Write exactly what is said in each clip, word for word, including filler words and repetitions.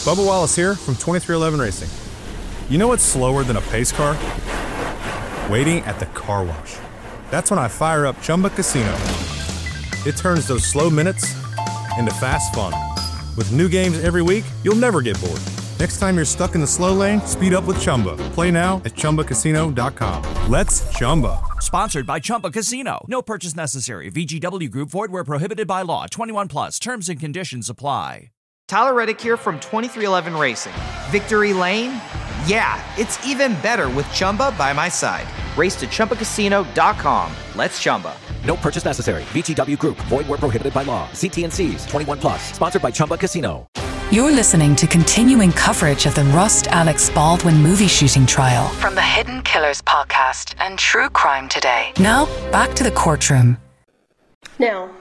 Bubba Wallace here from twenty-three eleven Racing. You know what's slower than a pace car? Waiting at the car wash. That's when I fire up Chumba Casino. It turns those slow minutes into fast fun. With new games every week, you'll never get bored. Next time you're stuck in the slow lane, speed up with Chumba. Play now at Chumba Casino dot com. Let's Chumba. Sponsored by Chumba Casino. No purchase necessary. V G W Group. Void where prohibited by law. twenty-one plus. Terms and conditions apply. Tyler Reddick here from twenty-three eleven Racing. Victory Lane? Yeah, it's even better with Chumba by my side. Race to Chumba Casino dot com. Let's Chumba. No purchase necessary. V G W Group. Void where prohibited by law. See T and C's. twenty-one plus. Sponsored by Chumba Casino. You're listening to continuing coverage of the Rust Alex Baldwin movie shooting trial from the Hidden Killers podcast and True Crime Today. Now, back to the courtroom. Now,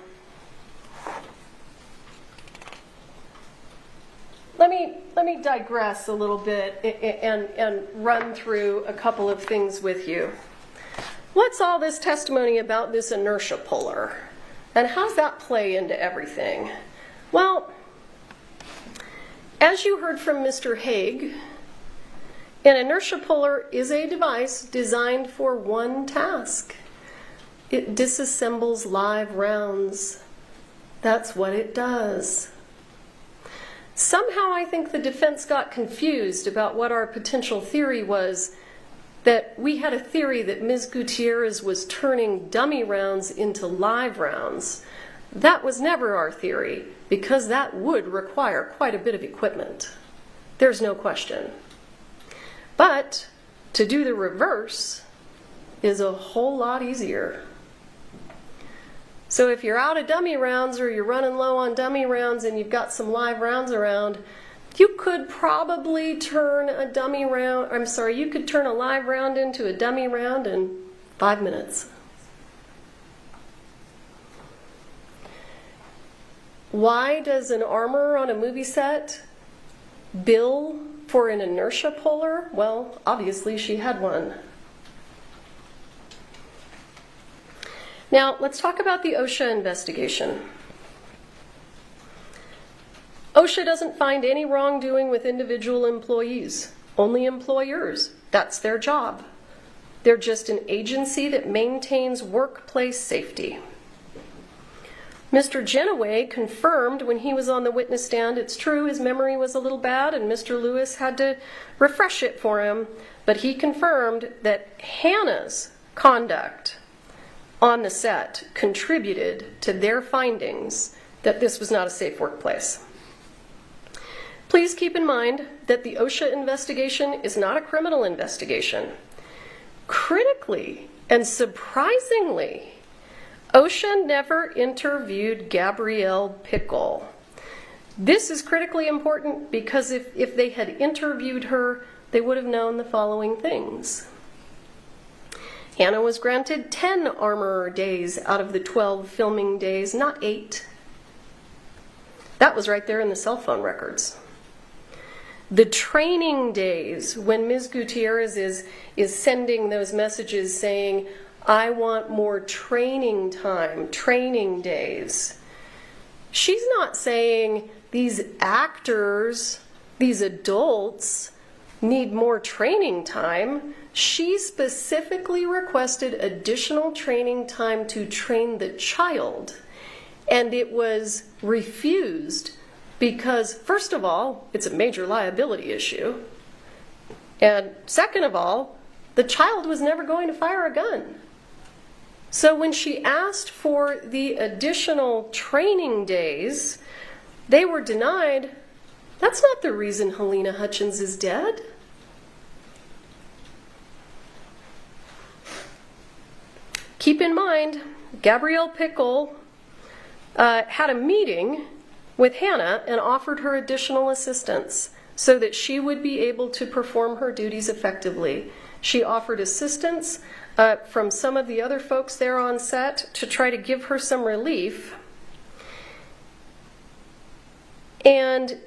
let me let me digress a little bit and, and run through a couple of things with you. What's all this testimony about this inertia puller? And how does that play into everything? Well, as you heard from Mister Haig, an inertia puller is a device designed for one task. It disassembles live rounds. That's what it does. Somehow I think the defense got confused about what our potential theory was, that we had a theory that Miz Gutierrez was turning dummy rounds into live rounds. That was never our theory, because that would require quite a bit of equipment. There's no question. But to do the reverse is a whole lot easier. So if you're out of dummy rounds or you're running low on dummy rounds and you've got some live rounds around, you could probably turn a dummy round, I'm sorry, you could turn a live round into a dummy round in five minutes. Why does an armorer on a movie set bill for an inertia puller? Well, obviously she had one. Now, let's talk about the OSHA investigation. OSHA doesn't find any wrongdoing with individual employees, only employers. That's their job. They're just an agency that maintains workplace safety. Mister Genoway confirmed when he was on the witness stand, it's true his memory was a little bad and Mister Lewis had to refresh it for him, but he confirmed that Hannah's conduct on the set contributed to their findings that this was not a safe workplace. Please keep in mind that the OSHA investigation is not a criminal investigation. Critically and surprisingly, OSHA never interviewed Gabrielle Pickle. This is critically important because if, if they had interviewed her, they would have known the following things. Hannah was granted ten armorer days out of the twelve filming days, not eight. That was right there in the cell phone records. The training days, when Miz Gutierrez is, is sending those messages saying, I want more training time, training days. She's not saying these actors, these adults, need more training time. She specifically requested additional training time to train the child, and it was refused because, first of all, it's a major liability issue, and second of all, the child was never going to fire a gun. So when she asked for the additional training days, they were denied. That's not the reason Helena Hutchins is dead. Keep in mind, Gabrielle Pickle uh, had a meeting with Hannah and offered her additional assistance so that she would be able to perform her duties effectively. She offered assistance uh, from some of the other folks there on set to try to give her some relief. And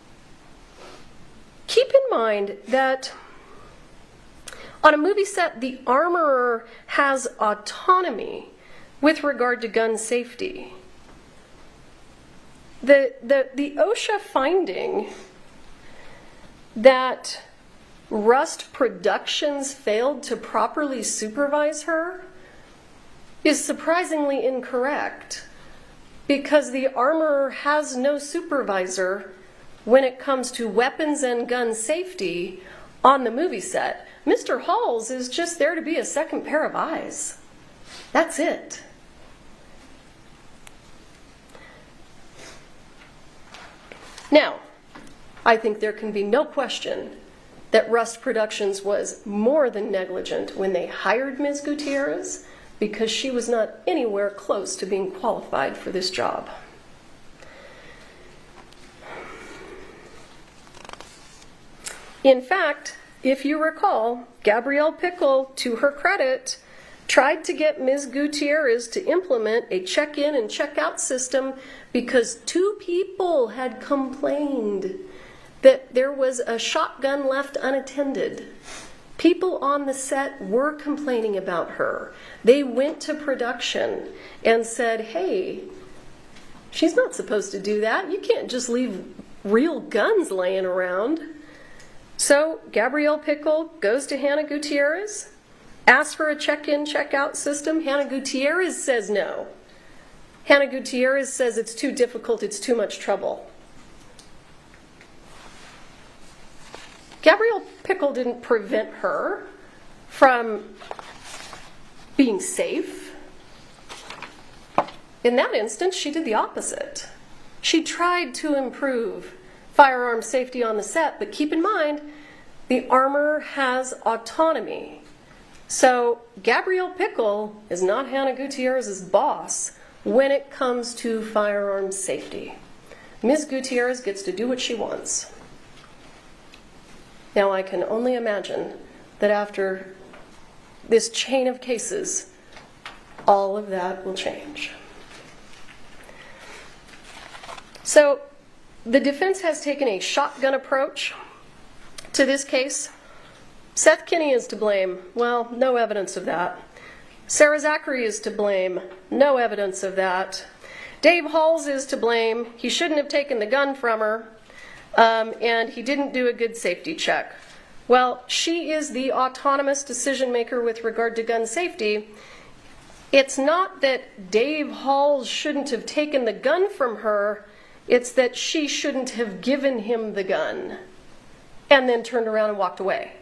keep in mind that on a movie set, the armorer has autonomy with regard to gun safety. The, the, the OSHA finding that Rust Productions failed to properly supervise her is surprisingly incorrect, because the armorer has no supervisor when it comes to weapons and gun safety on the movie set. Mister Halls is just there to be a second pair of eyes. That's it. Now, I think there can be no question that Rust Productions was more than negligent when they hired Miz Gutierrez, because she was not anywhere close to being qualified for this job. In fact, if you recall, Gabrielle Pickle, to her credit, tried to get Miz Gutierrez to implement a check-in and check-out system because two people had complained that there was a shotgun left unattended. People on the set were complaining about her. They went to production and said, hey, she's not supposed to do that. You can't just leave real guns laying around. So Gabrielle Pickle goes to Hannah Gutierrez, asks for a check-in, check-out system. Hannah Gutierrez says no. Hannah Gutierrez says it's too difficult, it's too much trouble. Gabrielle Pickle didn't prevent her from being safe. In that instance, she did the opposite. She tried to improve firearm safety on the set, but keep in mind, the armorer has autonomy. So Gabrielle Pickle is not Hannah Gutierrez's boss when it comes to firearm safety. Miz Gutierrez gets to do what she wants. Now, I can only imagine that after this chain of cases, all of that will change. So, the defense has taken a shotgun approach to this case. Seth Kinney is to blame. Well, no evidence of that. Sarah Zachary is to blame. No evidence of that. Dave Halls is to blame. He shouldn't have taken the gun from her. Um, and he didn't do a good safety check. Well, she is the autonomous decision maker with regard to gun safety. It's not that Dave Halls shouldn't have taken the gun from her, it's that she shouldn't have given him the gun and then turned around and walked away.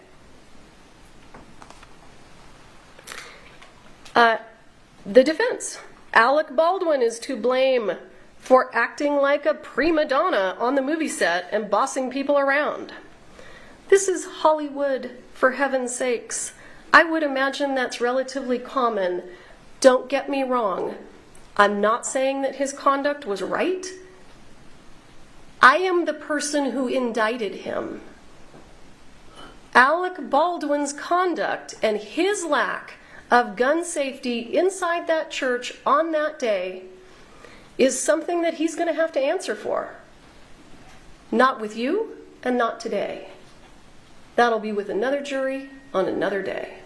Uh, the defense. Alec Baldwin is to blame for acting like a prima donna on the movie set and bossing people around. This is Hollywood, for heaven's sakes. I would imagine that's relatively common. Don't get me wrong. I'm not saying that his conduct was right. I am the person who indicted him. Alec Baldwin's conduct and his lack of gun safety inside that church on that day is something that he's going to have to answer for. Not with you, and not today. That'll be with another jury on another day.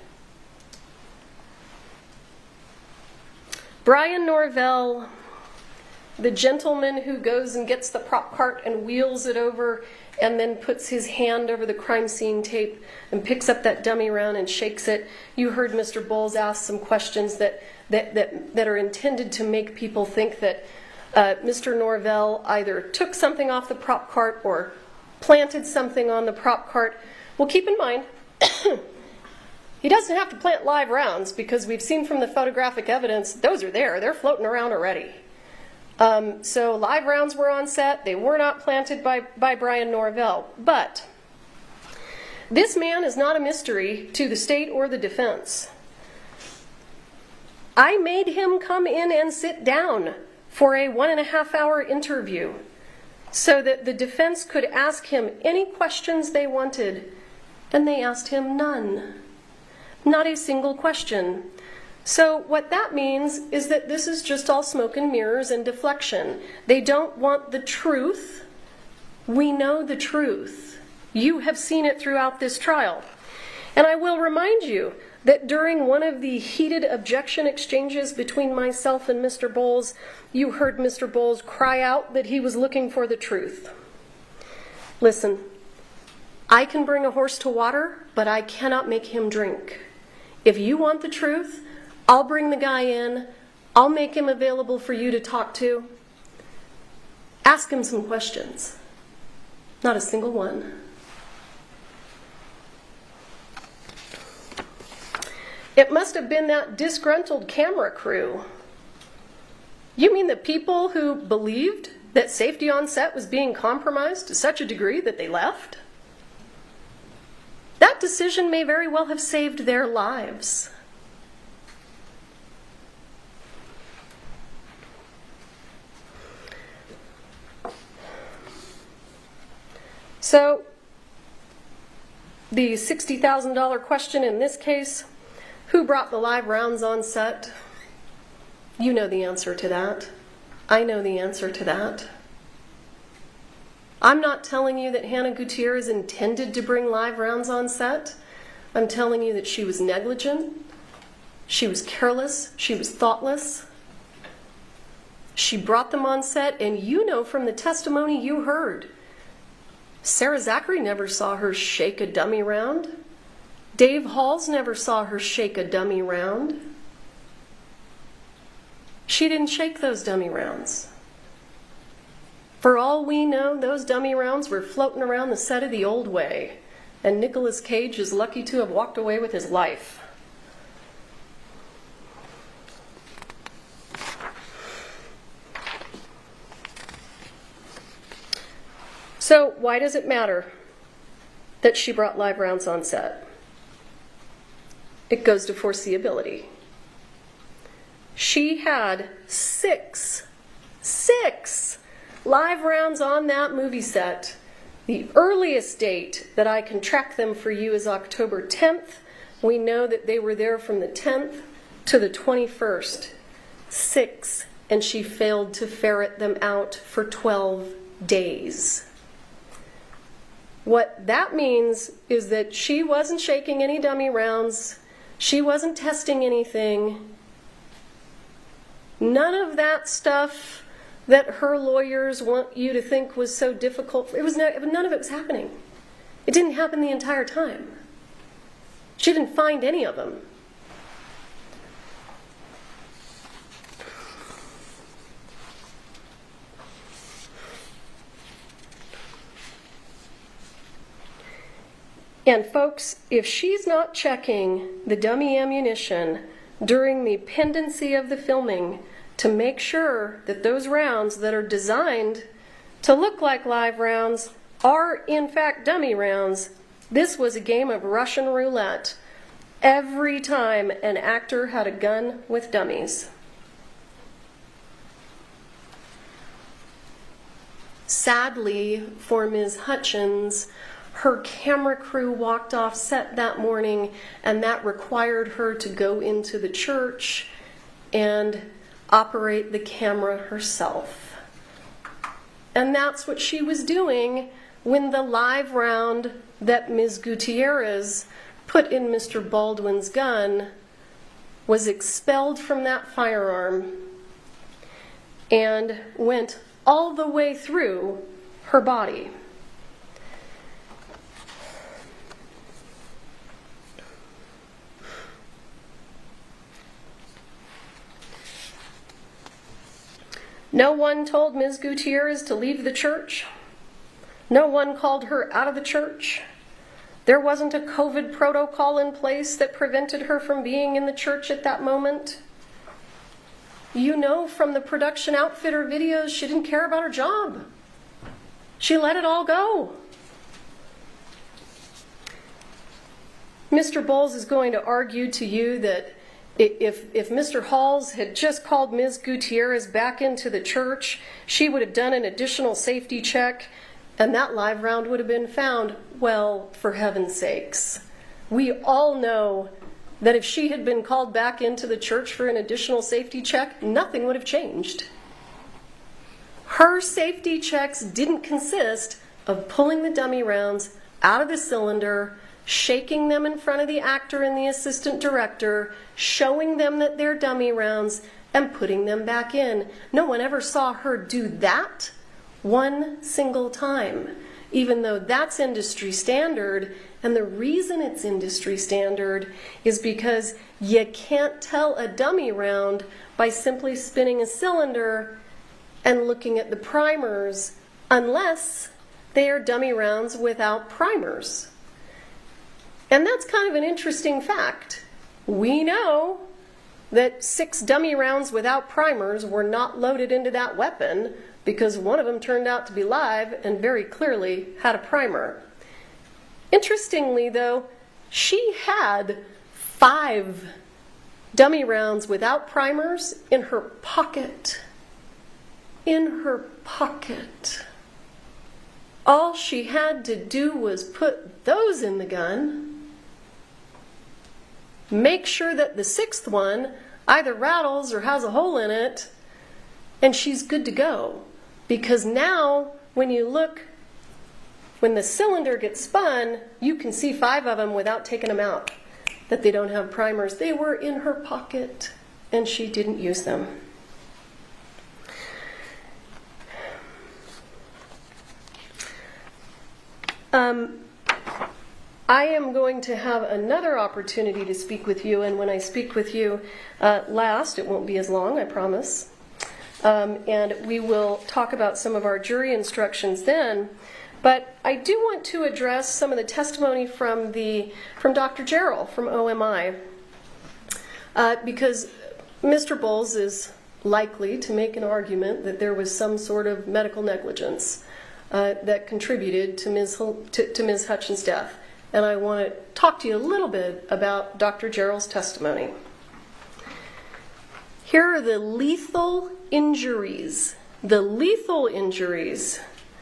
Brian Norvell, the gentleman who goes and gets the prop cart and wheels it over and then puts his hand over the crime scene tape and picks up that dummy round and shakes it. You heard Mister Bowles ask some questions that, that, that, that are intended to make people think that uh, Mister Norvell either took something off the prop cart or planted something on the prop cart. Well, keep in mind, he doesn't have to plant live rounds because we've seen from the photographic evidence, those are there. They're floating around already. Um, so live rounds were on set. They were not planted by, by Brian Norvell. But this man is not a mystery to the state or the defense. I made him come in and sit down for a one and a half hour interview so that the defense could ask him any questions they wanted, and they asked him none. Not a single question. So what that means is that this is just all smoke and mirrors and deflection. They don't want the truth. We know the truth. You have seen it throughout this trial. And I will remind you that during one of the heated objection exchanges between myself and Mister Bowles, you heard Mister Bowles cry out that he was looking for the truth. Listen, I can bring a horse to water, but I cannot make him drink. If you want the truth, I'll bring the guy in. I'll make him available for you to talk to. Ask him some questions. Not a single one. It must have been that disgruntled camera crew. You mean the people who believed that safety on set was being compromised to such a degree that they left? That decision may very well have saved their lives. So, the sixty thousand dollars question in this case, who brought the live rounds on set? You know the answer to that. I know the answer to that. I'm not telling you that Hannah Gutierrez intended to bring live rounds on set. I'm telling you that she was negligent, she was careless, she was thoughtless. She brought them on set, and you know from the testimony you heard, Sarah Zachary never saw her shake a dummy round. Dave Halls never saw her shake a dummy round. She didn't shake those dummy rounds. For all we know, those dummy rounds were floating around the set of The Old Way, and Nicolas Cage is lucky to have walked away with his life. So, why does it matter that she brought live rounds on set? It goes to foreseeability. She had six, six live rounds on that movie set. The earliest date that I can track them for you is October tenth. We know that they were there from the tenth to the twenty-first. Six, and she failed to ferret them out for twelve days. What that means is that she wasn't shaking any dummy rounds. She wasn't testing anything. None of that stuff that her lawyers want you to think was so difficult. It was no, none of it was happening. It didn't happen the entire time. She didn't find any of them. And folks, if she's not checking the dummy ammunition during the pendency of the filming to make sure that those rounds that are designed to look like live rounds are in fact dummy rounds, this was a game of Russian roulette every time an actor had a gun with dummies. Sadly for Miz Hutchins, her camera crew walked off set that morning, and that required her to go into the church and operate the camera herself. And that's what she was doing when the live round that Miz Gutierrez put in Mister Baldwin's gun was expelled from that firearm and went all the way through her body. No one told Miz Gutierrez to leave the church. No one called her out of the church. There wasn't a COVID protocol in place that prevented her from being in the church at that moment. You know from the production outfitter videos, she didn't care about her job. She let it all go. Mister Bowles is going to argue to you that If, if Mister Halls had just called Miz Gutierrez back into the church, she would have done an additional safety check, and that live round would have been found. Well, for heaven's sakes. We all know that if she had been called back into the church for an additional safety check, nothing would have changed. Her safety checks didn't consist of pulling the dummy rounds out of the cylinder, shaking them in front of the actor and the assistant director, showing them that they're dummy rounds, and putting them back in. No one ever saw her do that one single time. even though that's industry standard. And the reason it's industry standard is because you can't tell a dummy round by simply spinning a cylinder and looking at the primers unless they are dummy rounds without primers. And that's kind of an interesting fact. We know that six dummy rounds without primers were not loaded into that weapon because one of them turned out to be live and very clearly had a primer. Interestingly, though, she had five dummy rounds without primers in her pocket. In her pocket. All she had to do was put those in the gun, make sure that the sixth one either rattles or has a hole in it, and she's good to go. Because now, when you look, when the cylinder gets spun, you can see five of them without taking them out. That they don't have primers. They were in her pocket, and she didn't use them. Um, I am going to have another opportunity to speak with you, and when I speak with you uh, last, it won't be as long, I promise. Um, and we will talk about some of our jury instructions then. But I do want to address some of the testimony from the from Doctor Jarrell from O M I, uh, because Mister Bowles is likely to make an argument that there was some sort of medical negligence uh, that contributed to Miz to, to Miz Hutchins' death. And I want to talk to you a little bit about Doctor Jarrell's testimony. Here are the lethal injuries. The lethal injuries.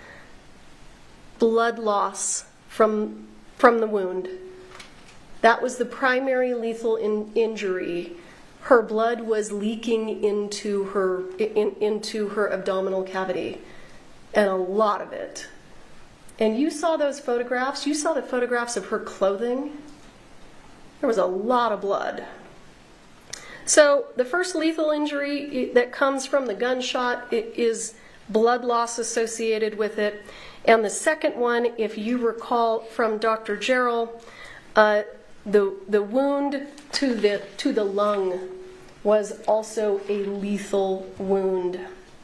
Blood loss from, from the wound. That was the primary lethal in, injury. Her blood was leaking into her, in, into her abdominal cavity, and a lot of it. And you saw those photographs. You saw the photographs of her clothing. There was a lot of blood. So the first lethal injury that comes from the gunshot is blood loss associated with it. And the second one, if you recall from Doctor Jarrell, uh, the the wound to the to the lung was also a lethal wound.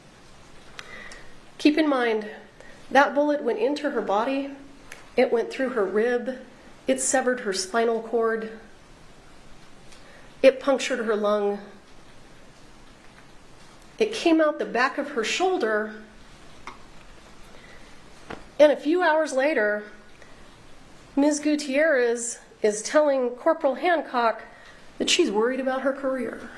Keep in mind, that bullet went into her body, it went through her rib, it severed her spinal cord, it punctured her lung, it came out the back of her shoulder, and a few hours later, Miz Gutierrez is telling Corporal Hancock that she's worried about her career.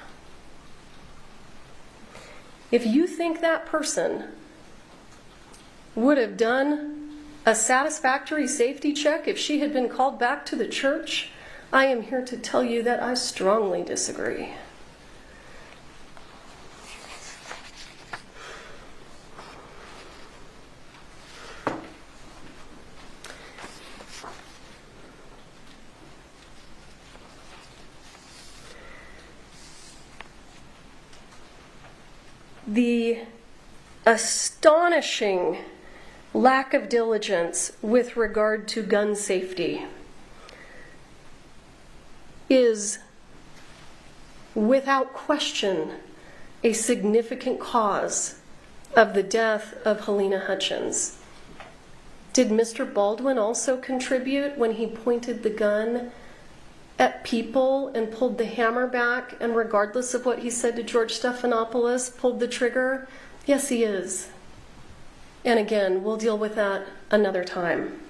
If you think that person would have done a satisfactory safety check if she had been called back to the church, I am here to tell you that I strongly disagree. The astonishing lack of diligence with regard to gun safety is, without question, a significant cause of the death of Halyna Hutchins. Did Mister Baldwin also contribute when he pointed the gun at people and pulled the hammer back, and regardless of what he said to George Stephanopoulos, pulled the trigger? Yes, he is. And again, we'll deal with that another time.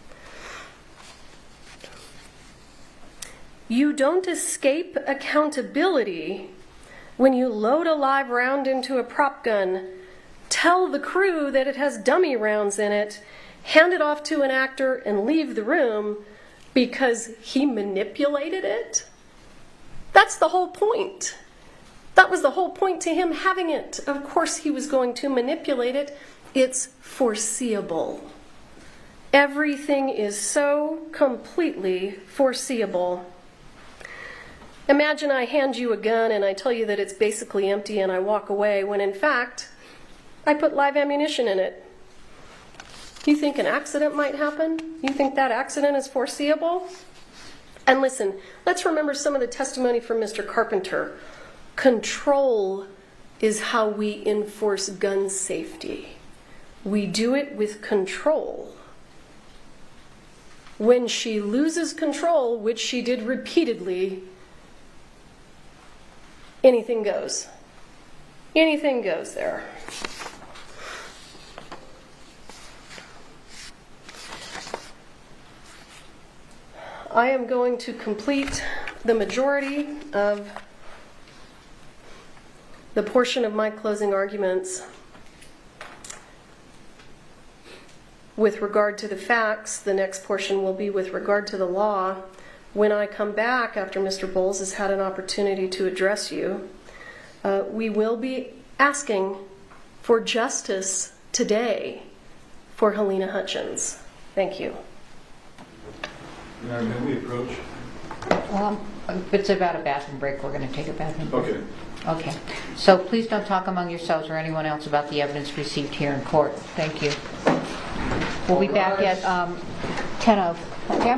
You don't escape accountability when you load a live round into a prop gun, tell the crew that it has dummy rounds in it, hand it off to an actor, and leave the room because he manipulated it. That's the whole point. That was the whole point to him having it. Of course he was going to manipulate it. It's foreseeable. Everything is so completely foreseeable. Imagine I hand you a gun and I tell you that it's basically empty and I walk away when in fact I put live ammunition in it. You think an accident might happen? You think that accident is foreseeable? And listen, let's remember some of the testimony from Mister Carpenter. Control is how we enforce gun safety. We do it with control. When she loses control, which she did repeatedly, anything goes. Anything goes there. I am going to complete the majority of the portion of my closing arguments with regard to the facts. The next portion will be with regard to the law. When I come back after Mister Bowles has had an opportunity to address you, uh, we will be asking for justice today for Halyna Hutchins. Thank you. Now, may we approach? Well, if it's about a bathroom break, we're going to take a bathroom break. Okay. Okay. So please don't talk among yourselves or anyone else about the evidence received here in court. Thank you. We'll be back at um, ten oh. Okay?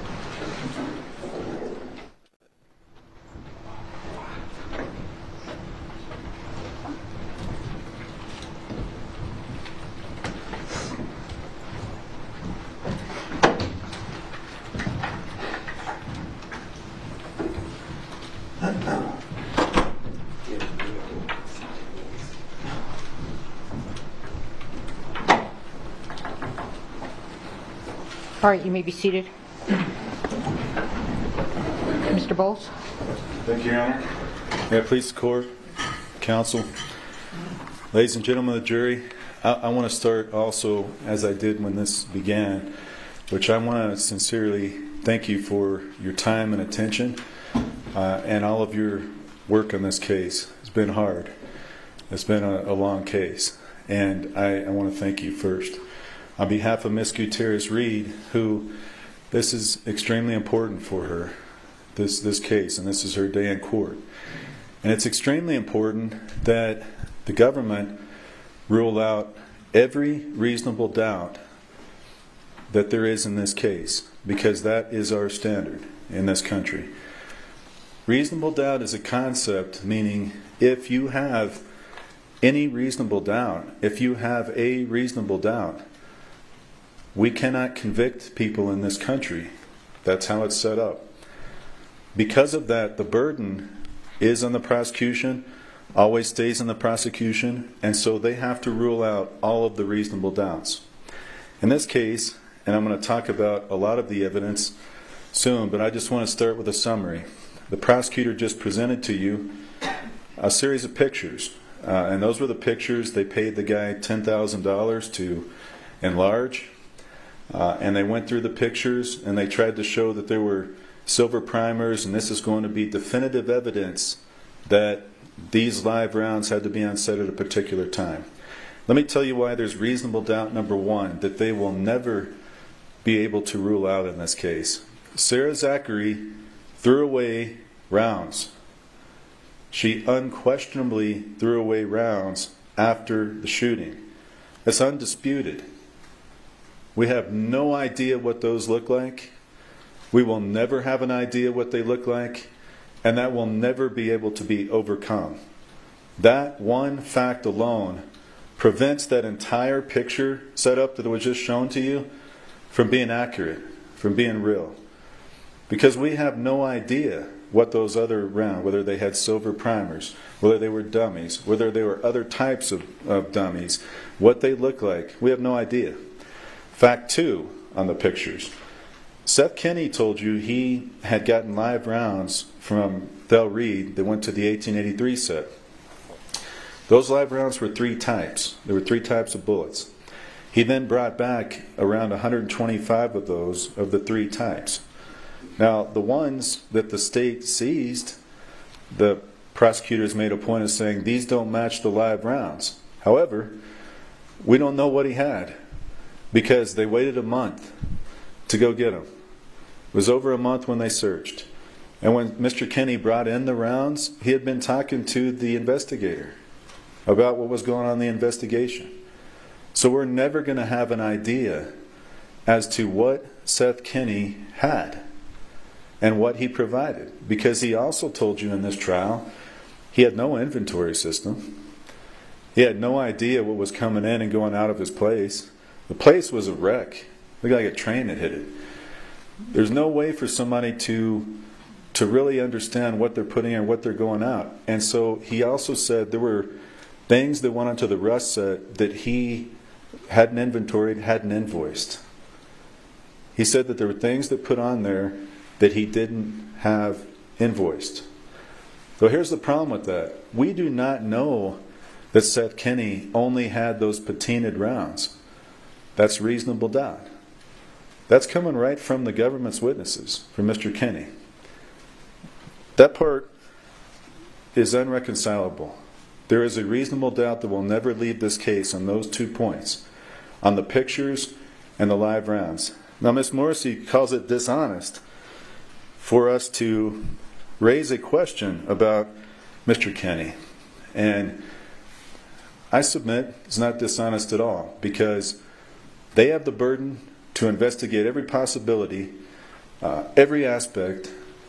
All right, you may be seated. Mister Bowles? Thank you, Your Honor. May I please the court, counsel, ladies and gentlemen of the jury, I, I want to start also, as I did when this began, which I want to sincerely thank you for your time and attention uh, and all of your work on this case. It's been hard. It's been a, a long case, and I, I want to thank you first. On behalf of Miz Gutierrez-Reed, who this is extremely important for her, this this case, and this is her day in court. And it's extremely important that the government rule out every reasonable doubt that there is in this case, because that is our standard in this country. Reasonable doubt is a concept, meaning if you have any reasonable doubt, if you have a reasonable doubt, we cannot convict people in this country. That's how it's set up. Because of that, the burden is on the prosecution, always stays on the prosecution, and so they have to rule out all of the reasonable doubts. In this case, and I'm going to talk about a lot of the evidence soon, but I just want to start with a summary. The prosecutor just presented to you a series of pictures, uh, and those were the pictures they paid the guy ten thousand dollars to enlarge. Uh, and they went through the pictures and they tried to show that there were silver primers, and this is going to be definitive evidence that these live rounds had to be on set at a particular time. Let me tell you why there's reasonable doubt, number one, that they will never be able to rule out in this case. Sarah Zachary threw away rounds. She unquestionably threw away rounds after the shooting. It's undisputed. We have no idea what those look like. We will never have an idea what they look like, and that will never be able to be overcome. That one fact alone prevents that entire picture setup that was just shown to you from being accurate, from being real. Because we have no idea what those other rounds, whether they had silver primers, whether they were dummies, whether they were other types of, of dummies, what they look like. We have no idea. Fact two on the pictures. Seth Kenney told you he had gotten live rounds from Thel Reed that went to the eighteen eighty-three set. Those live rounds were three types. There were three types of bullets. He then brought back around one hundred twenty-five of those of the three types. Now, the ones that the state seized, the prosecutors made a point of saying these don't match the live rounds. However, we don't know what he had, because they waited a month to go get them. It was over a month when they searched. And when Mister Kenney brought in the rounds, he had been talking to the investigator about what was going on in the investigation. So we're never going to have an idea as to what Seth Kenney had and what he provided. Because he also told you in this trial, he had no inventory system. He had no idea what was coming in and going out of his place. The place was a wreck. Looked like a train had hit it. There's no way for somebody to to really understand what they're putting in and what they're going out. And so he also said there were things that went onto the Rust set that he hadn't inventoried, hadn't invoiced. He said that there were things that put on there that he didn't have invoiced. So here's the problem with that. We do not know that Seth Kenney only had those patinaed rounds. That's reasonable doubt. That's coming right from the government's witnesses, from Mister Kenney. That part is unreconcilable. There is a reasonable doubt that we'll never leave this case on those two points, on the pictures and the live rounds. Now, Miz Morrissey calls it dishonest for us to raise a question about Mister Kenney. And I submit it's not dishonest at all, because they have the burden to investigate every possibility, uh, every aspect,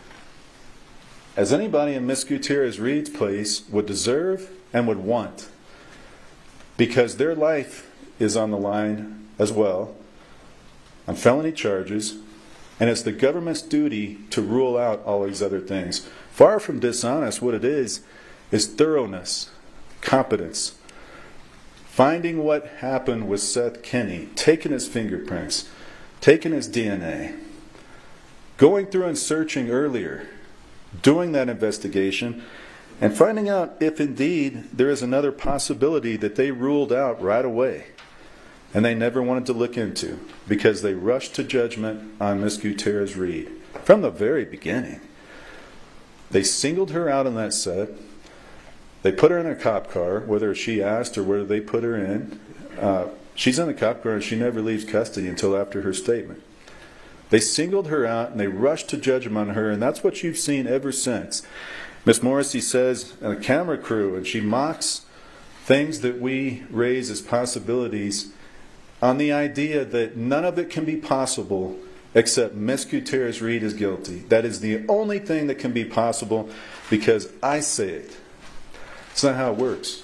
as anybody in Miz Gutierrez-Reed's place would deserve and would want, because their life is on the line as well on felony charges, and it's the government's duty to rule out all these other things. Far from dishonest, what it is is thoroughness, competence, finding what happened with Seth Kenney, taking his fingerprints, taking his D N A, going through and searching earlier, doing that investigation, and finding out if indeed there is another possibility that they ruled out right away and they never wanted to look into, because they rushed to judgment on Miz Gutierrez-Reed from the very beginning. They singled her out on that set. They put her in a cop car, whether she asked or whether they put her in. Uh, she's in the cop car and she never leaves custody until after her statement. They singled her out and they rushed to judgment on her, and that's what you've seen ever since. Miz Morrissey says, and a camera crew, and she mocks things that we raise as possibilities on the idea that none of it can be possible except Miz Gutierrez-Reed is guilty. That is the only thing that can be possible because I say it. It's not how it works.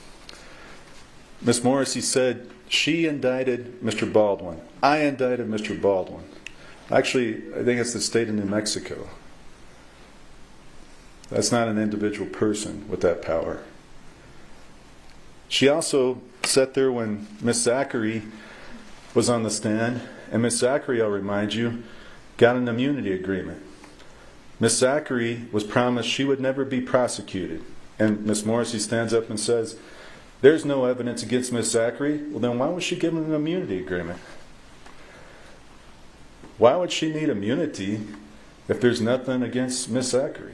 Miz Morrissey said she indicted Mister Baldwin. I indicted Mister Baldwin. Actually, I think it's the state of New Mexico. That's not an individual person with that power. She also sat there when Miz Zachary was on the stand, and Miz Zachary, I'll remind you, got an immunity agreement. Miz Zachary was promised she would never be prosecuted. And Miz Morrissey stands up and says, there's no evidence against Miz Zachary. Well, then why was she given an immunity agreement? Why would she need immunity if there's nothing against Miz Zachary?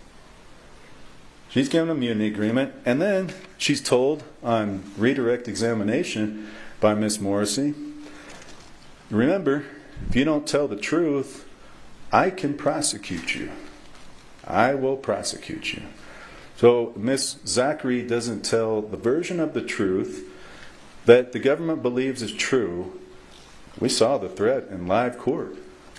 She's given an immunity agreement, and then she's told on redirect examination by Miz Morrissey, remember, if you don't tell the truth, I can prosecute you. I will prosecute you. So Miz Zachary doesn't tell the version of the truth that the government believes is true. We saw the threat in live court.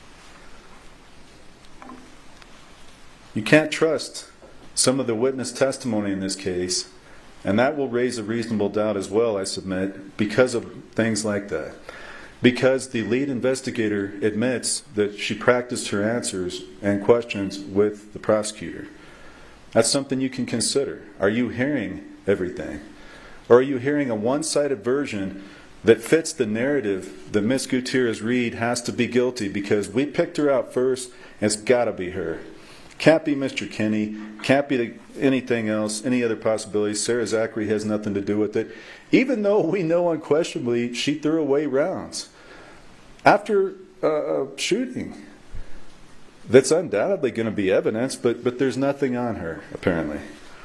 You can't trust some of the witness testimony in this case, and that will raise a reasonable doubt as well, I submit, because of things like that. Because the lead investigator admits that she practiced her answers and questions with the prosecutor. That's something you can consider. Are you hearing everything? Or are you hearing a one-sided version that fits the narrative that Miz Gutierrez-Reed has to be guilty because we picked her out first and it's got to be her? Can't be Mister Kenney, can't be the, anything else, any other possibilities. Sarah Zachary has nothing to do with it, even though we know unquestionably she threw away rounds after uh, a shooting. That's undoubtedly going to be evidence, but, but there's nothing on her, apparently.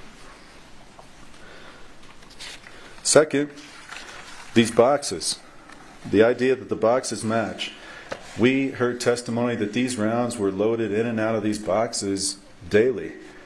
Second, these boxes. The idea that the boxes match. We heard testimony that these rounds were loaded in and out of these boxes daily.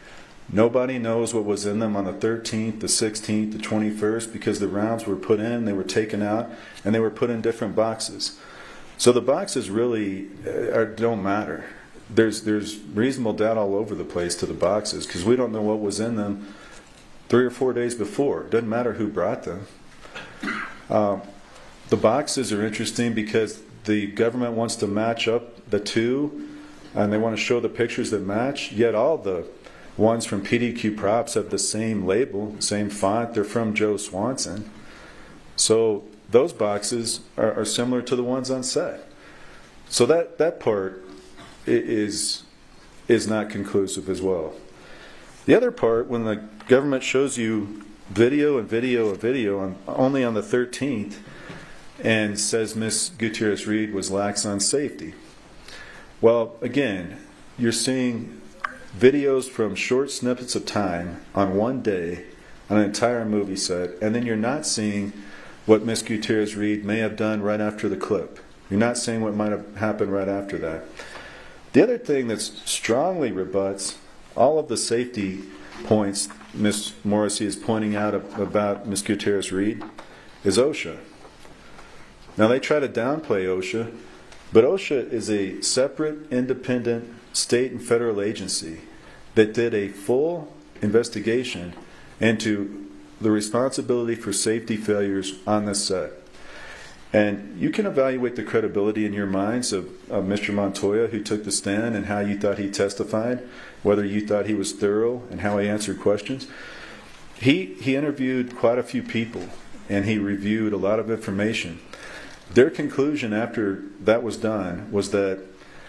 Nobody knows what was in them on the thirteenth, the sixteenth, the twenty-first, because the rounds were put in, they were taken out, and they were put in different boxes. So the boxes really uh, don't matter. There's there's reasonable doubt all over the place to the boxes, because we don't know what was in them three or four days before. It doesn't matter who brought them. Uh, the boxes are interesting because the government wants to match up the two, and they want to show the pictures that match, yet all the ones from P D Q Props have the same label, same font. They're from Joe Swanson. So those boxes are, are similar to the ones on set. So that, that part is, is not conclusive as well. The other part, when the government shows you video and video and video on, only on the thirteenth and says Miz Gutierrez-Reed was lax on safety. Well, again, you're seeing videos from short snippets of time on one day on an entire movie set, and then you're not seeing what Miz Gutierrez-Reed may have done right after the clip. You're not seeing what might have happened right after that. The other thing that strongly rebuts all of the safety points Miz Morrissey is pointing out about Miz Gutierrez-Reed is OSHA. Now, they try to downplay OSHA, but OSHA is a separate, independent state and federal agency that did a full investigation into the responsibility for safety failures on this set. And you can evaluate the credibility in your minds of, of Mister Montoya, who took the stand, and how you thought he testified, whether you thought he was thorough and how he answered questions. He, he interviewed quite a few people, and he reviewed a lot of information. Their conclusion after that was done was that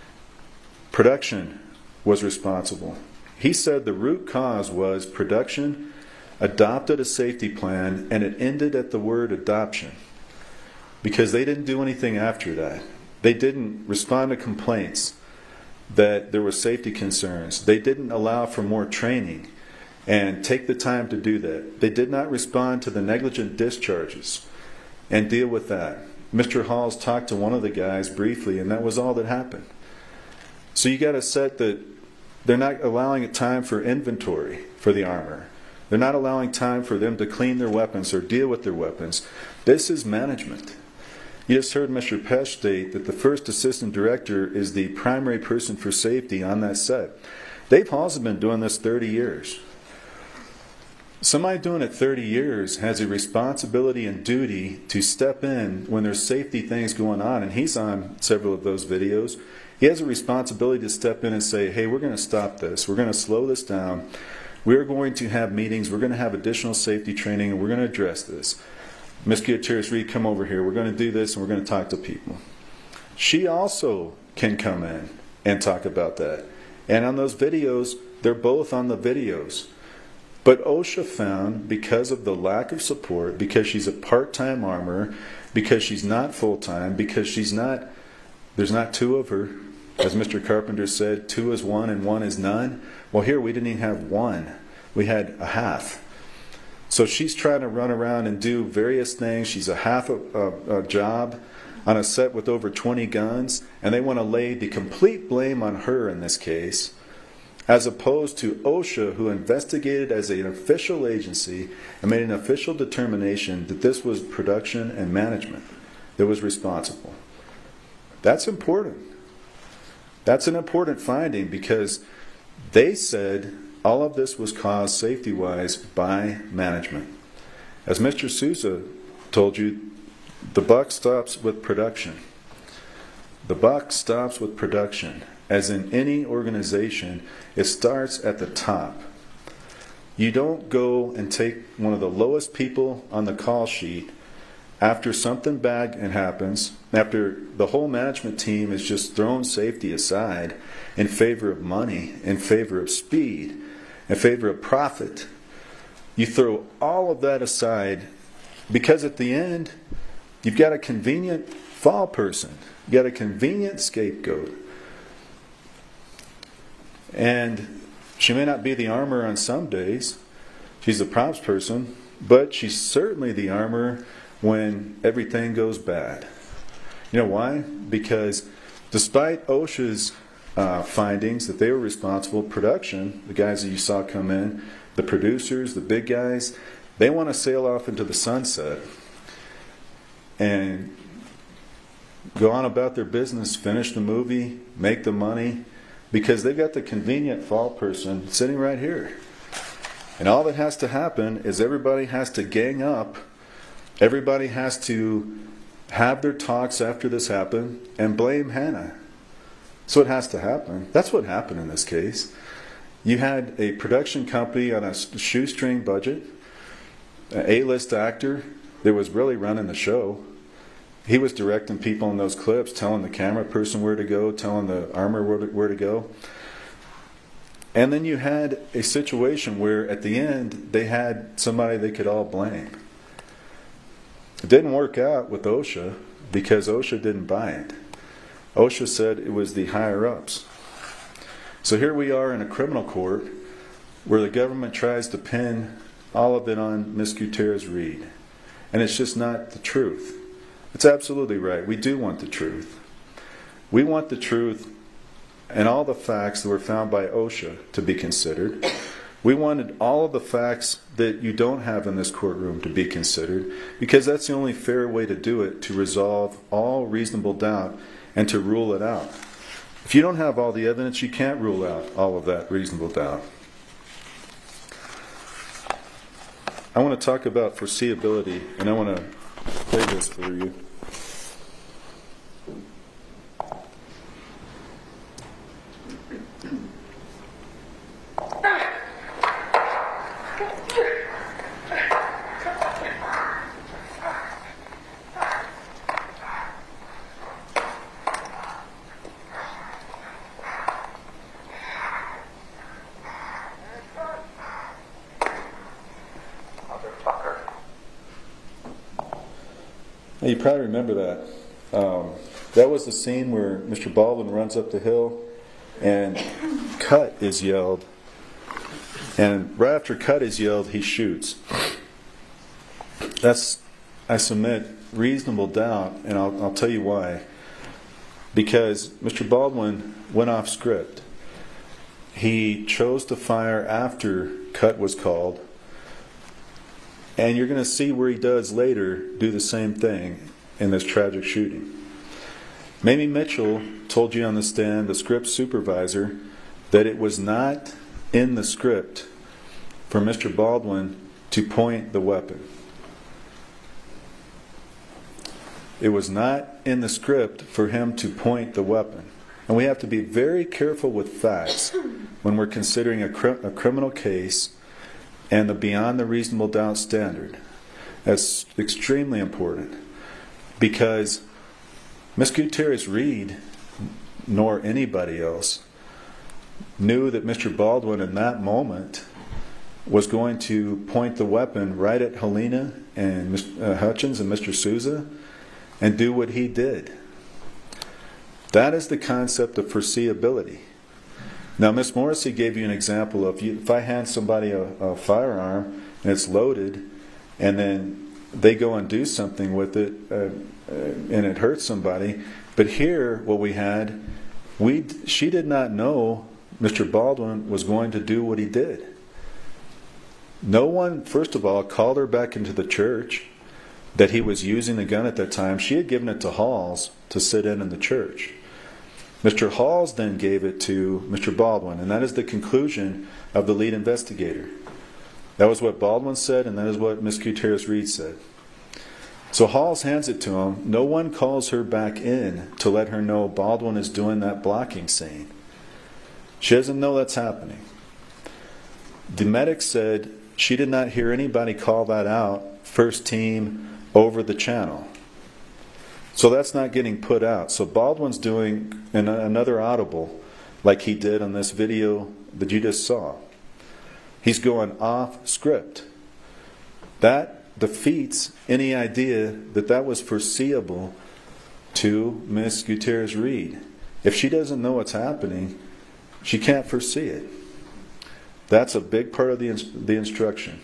production was responsible. He said the root cause was production adopted a safety plan, and it ended at the word adoption, because they didn't do anything after that. They didn't respond to complaints that there were safety concerns. They didn't allow for more training and take the time to do that. They did not respond to the negligent discharges and deal with that. Mister Halls talked to one of the guys briefly, and that was all that happened. So you got a set that they're not allowing time for inventory for the armor. They're not allowing time for them to clean their weapons or deal with their weapons. This is management. You just heard Mister Pesch state that the first assistant director is the primary person for safety on that set. Dave Halls has been doing this thirty years. Somebody doing it thirty years has a responsibility and duty to step in when there's safety things going on, and he's on several of those videos. He has a responsibility to step in and say, hey, we're going to stop this. We're going to slow this down. We're going to have meetings. We're going to have additional safety training, and we're going to address this. Miz Gutierrez-Reed, come over here. We're going to do this, and we're going to talk to people. She also can come in and talk about that. And on those videos, they're both on the videos. But OSHA found, because of the lack of support, because she's a part-time armorer, because she's not full-time, because she's not, there's not two of her, as Mister Carpenter said, two is one and one is none. Well, here we didn't even have one. We had a half. So she's trying to run around and do various things. She's a half a, a, a job on a set with over twenty guns, and they want to lay the complete blame on her in this case, as opposed to OSHA, who investigated as an official agency and made an official determination that this was production and management that was responsible. That's important. That's an important finding, because they said all of this was caused safety-wise by management. As Mister Sousa told you, the buck stops with production. The buck stops with production. As in any organization, it starts at the top. You don't go and take one of the lowest people on the call sheet after something bad happens, after the whole management team has just thrown safety aside in favor of money, in favor of speed, in favor of profit. You throw all of that aside, because at the end, you've got a convenient fall person. You've got a convenient scapegoat. And she may not be the armorer on some days. She's the props person, but she's certainly the armorer when everything goes bad. You know why? Because despite OSHA's uh, findings that they were responsible. Production, the guys that you saw come in, the producers, the big guys, they want to sail off into the sunset and go on about their business, finish the movie, make the money, because they've got the convenient fall person sitting right here. And all that has to happen is everybody has to gang up, everybody has to have their talks after this happened and blame Hannah. So it has to happen. That's what happened in this case. You had a production company on a shoestring budget, an A-list actor that was really running the show. He was directing people in those clips, telling the camera person where to go, telling the armor where to, where to go. And then you had a situation where at the end they had somebody they could all blame. It didn't work out with OSHA because OSHA didn't buy it. OSHA said it was the higher-ups. So here we are in a criminal court where the government tries to pin all of it on Miz Gutierrez-Reed. And it's just not the truth. It's absolutely right. We do want the truth. We want the truth and all the facts that were found by OSHA to be considered. We wanted all of the facts that you don't have in this courtroom to be considered, because that's the only fair way to do it, to resolve all reasonable doubt and to rule it out. If you don't have all the evidence, you can't rule out all of that reasonable doubt. I want to talk about foreseeability, and I want to play this for you. You probably remember that. Um, that was the scene where Mister Baldwin runs up the hill and cut is yelled. And right after cut is yelled, he shoots. That's, I submit, reasonable doubt, and I'll, I'll tell you why. Because Mister Baldwin went off script. He chose to fire after cut was called. And you're going to see where he does later do the same thing in this tragic shooting. Mamie Mitchell told you on the stand, the script supervisor, that it was not in the script for Mister Baldwin to point the weapon. It was not in the script for him to point the weapon. And we have to be very careful with facts when we're considering a, cr- a criminal case and the beyond the reasonable doubt standard. That's extremely important, because Miz Gutierrez-Reed, nor anybody else, knew that Mister Baldwin in that moment was going to point the weapon right at Helena and Mister Hutchins and Mister Souza and do what he did. That is the concept of foreseeability. Now, Miz Morrissey gave you an example of, you, if I hand somebody a, a firearm and it's loaded, and then they go and do something with it, uh, uh, and it hurts somebody. But here, what we had, we she did not know Mister Baldwin was going to do what he did. No one, first of all, called her back into the church that he was using the gun at that time. She had given it to Halls to sit in in the church. Mister Halls then gave it to Mister Baldwin, and that is the conclusion of the lead investigator. That was what Baldwin said, and that is what Miz Gutierrez-Reed said. So Halls hands it to him. No one calls her back in to let her know Baldwin is doing that blocking scene. She doesn't know that's happening. The medic said she did not hear anybody call that out, first team, over the channel. So that's not getting put out. So Baldwin's doing an, another audible like he did on this video that you just saw. He's going off script. That defeats any idea that that was foreseeable to Miz Gutierrez-Reed. If she doesn't know what's happening, she can't foresee it. That's a big part of the, the instruction.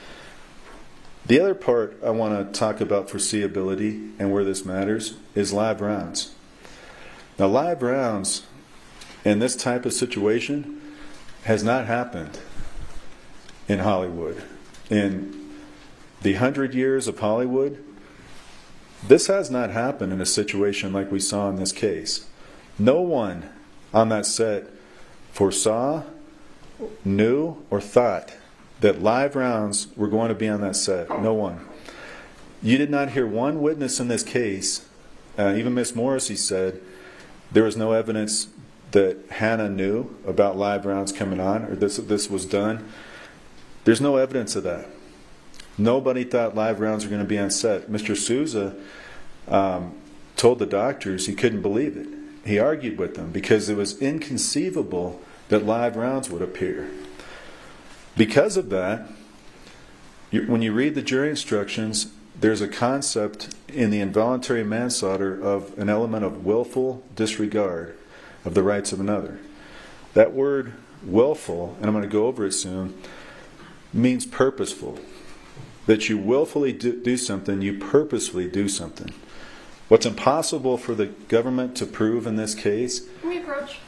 The other part I want to talk about foreseeability and where this matters is live rounds. Now, live rounds And this type of situation has not happened in Hollywood. In the hundred years of Hollywood, this has not happened in a situation like we saw in this case. No one on that set foresaw, knew, or thought that live rounds were going to be on that set. No one. You did not hear one witness in this case. Uh, even Miss Morrissey said there was no evidence that Hannah knew about live rounds coming on, or this this was done. There's no evidence of that. Nobody thought live rounds were going to be on set. Mister Souza um, told the doctors he couldn't believe it. He argued with them because it was inconceivable that live rounds would appear. Because of that, you, when you read the jury instructions, there's a concept in the involuntary manslaughter of an element of willful disregard of the rights of another. That word willful, and I'm going to go over it soon, means purposeful. That you willfully do, do something, you purposefully do something. What's impossible for the government to prove in this case. Can we approach?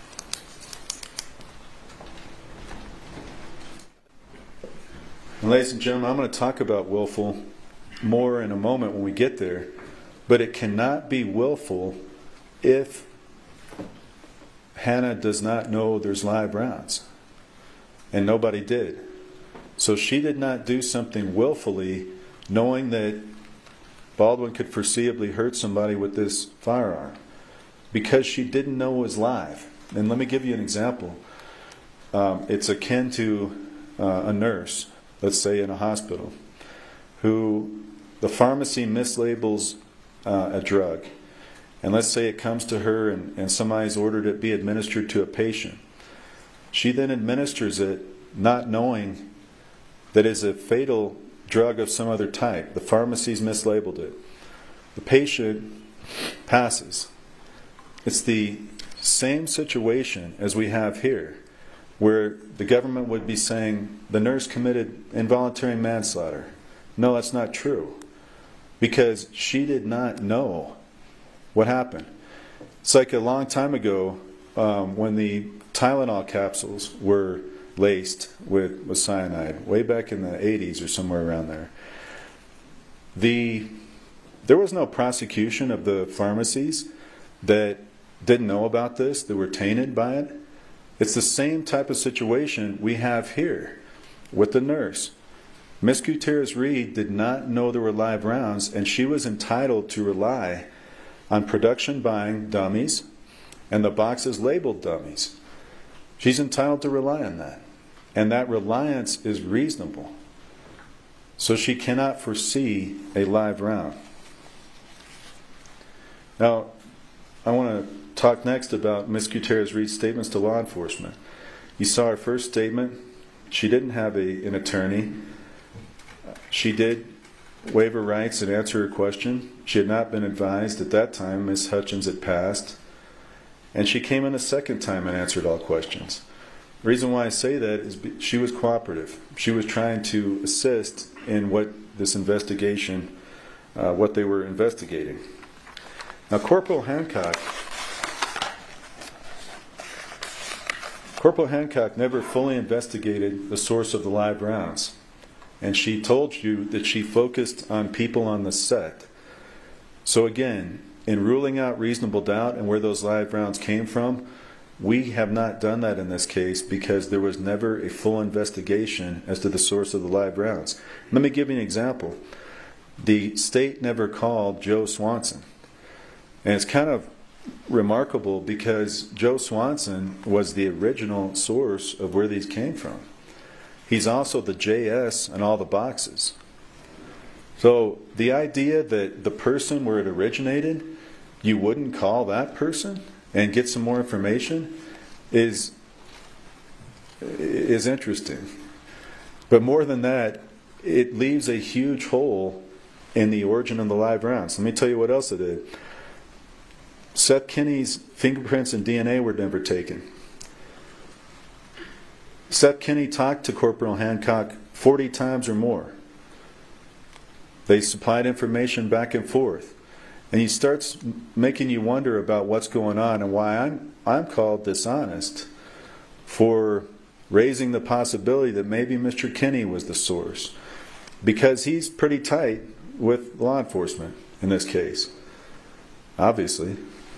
And ladies and gentlemen, I'm going to talk about willful more in a moment when we get there. But it cannot be willful if Hannah does not know there's live rounds. And nobody did. So she did not do something willfully, knowing that Baldwin could foreseeably hurt somebody with this firearm, because she didn't know it was live. And let me give you an example. Um, it's akin to uh, a nurse, let's say in a hospital, who the pharmacy mislabels uh, a drug. And let's say it comes to her and, and somebody's ordered it be administered to a patient. She then administers it not knowing that it's a fatal drug of some other type. The pharmacy's mislabeled it. The patient passes. It's the same situation as we have here, where the government would be saying the nurse committed involuntary manslaughter. No, that's not true, because she did not know what happened. It's like a long time ago um, when the Tylenol capsules were laced with, with cyanide, way back in the eighties or somewhere around there. The there was no prosecution of the pharmacies that didn't know about this, that were tainted by it. It's the same type of situation we have here with the nurse. Miss Gutierrez-Reed did not know there were live rounds, and she was entitled to rely on production buying dummies and the boxes labeled dummies. She's entitled to rely on that. And that reliance is reasonable. So she cannot foresee a live round. Now, I want to talk next about Miss Gutierrez-Reed's statements to law enforcement. You saw her first statement. She didn't have a, an attorney. She did waive her rights and answer her question. She had not been advised at that time. Miss Hutchins had passed. And she came in a second time and answered all questions. The reason why I say that is she was cooperative. She was trying to assist in what this investigation, uh, what they were investigating. Now, Corporal Hancock, Corporal Hancock never fully investigated the source of the live rounds. And she told you that she focused on people on the set. So again, in ruling out reasonable doubt and where those live rounds came from, we have not done that in this case because there was never a full investigation as to the source of the live rounds. Let me give you an example. The state never called Joe Swanson. And it's kind of remarkable because Joe Swanson was the original source of where these came from. He's also the J S on all the boxes. So the idea that the person where it originated, you wouldn't call that person and get some more information is is interesting. But more than that, it leaves a huge hole in the origin of the live rounds. Let me tell you what else it did. Seth Kinney's fingerprints and D N A were never taken. Seth Kinney talked to Corporal Hancock forty times or more. They supplied information back and forth. And he starts making you wonder about what's going on and why I'm, I'm called dishonest for raising the possibility that maybe Mister Kinney was the source. Because he's pretty tight with law enforcement in this case, obviously.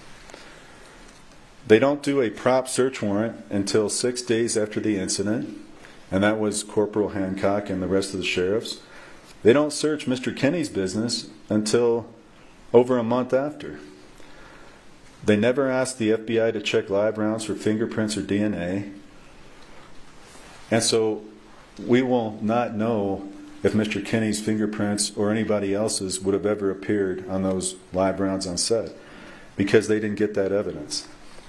They don't do a prop search warrant until six days after the incident, and that was Corporal Hancock and the rest of the sheriffs. They don't search Mister Kinney's business until over a month after. They never asked the F B I to check live rounds for fingerprints or D N A. And so we will not know if Mister Kinney's fingerprints or anybody else's would have ever appeared on those live rounds on set, because they didn't get that evidence.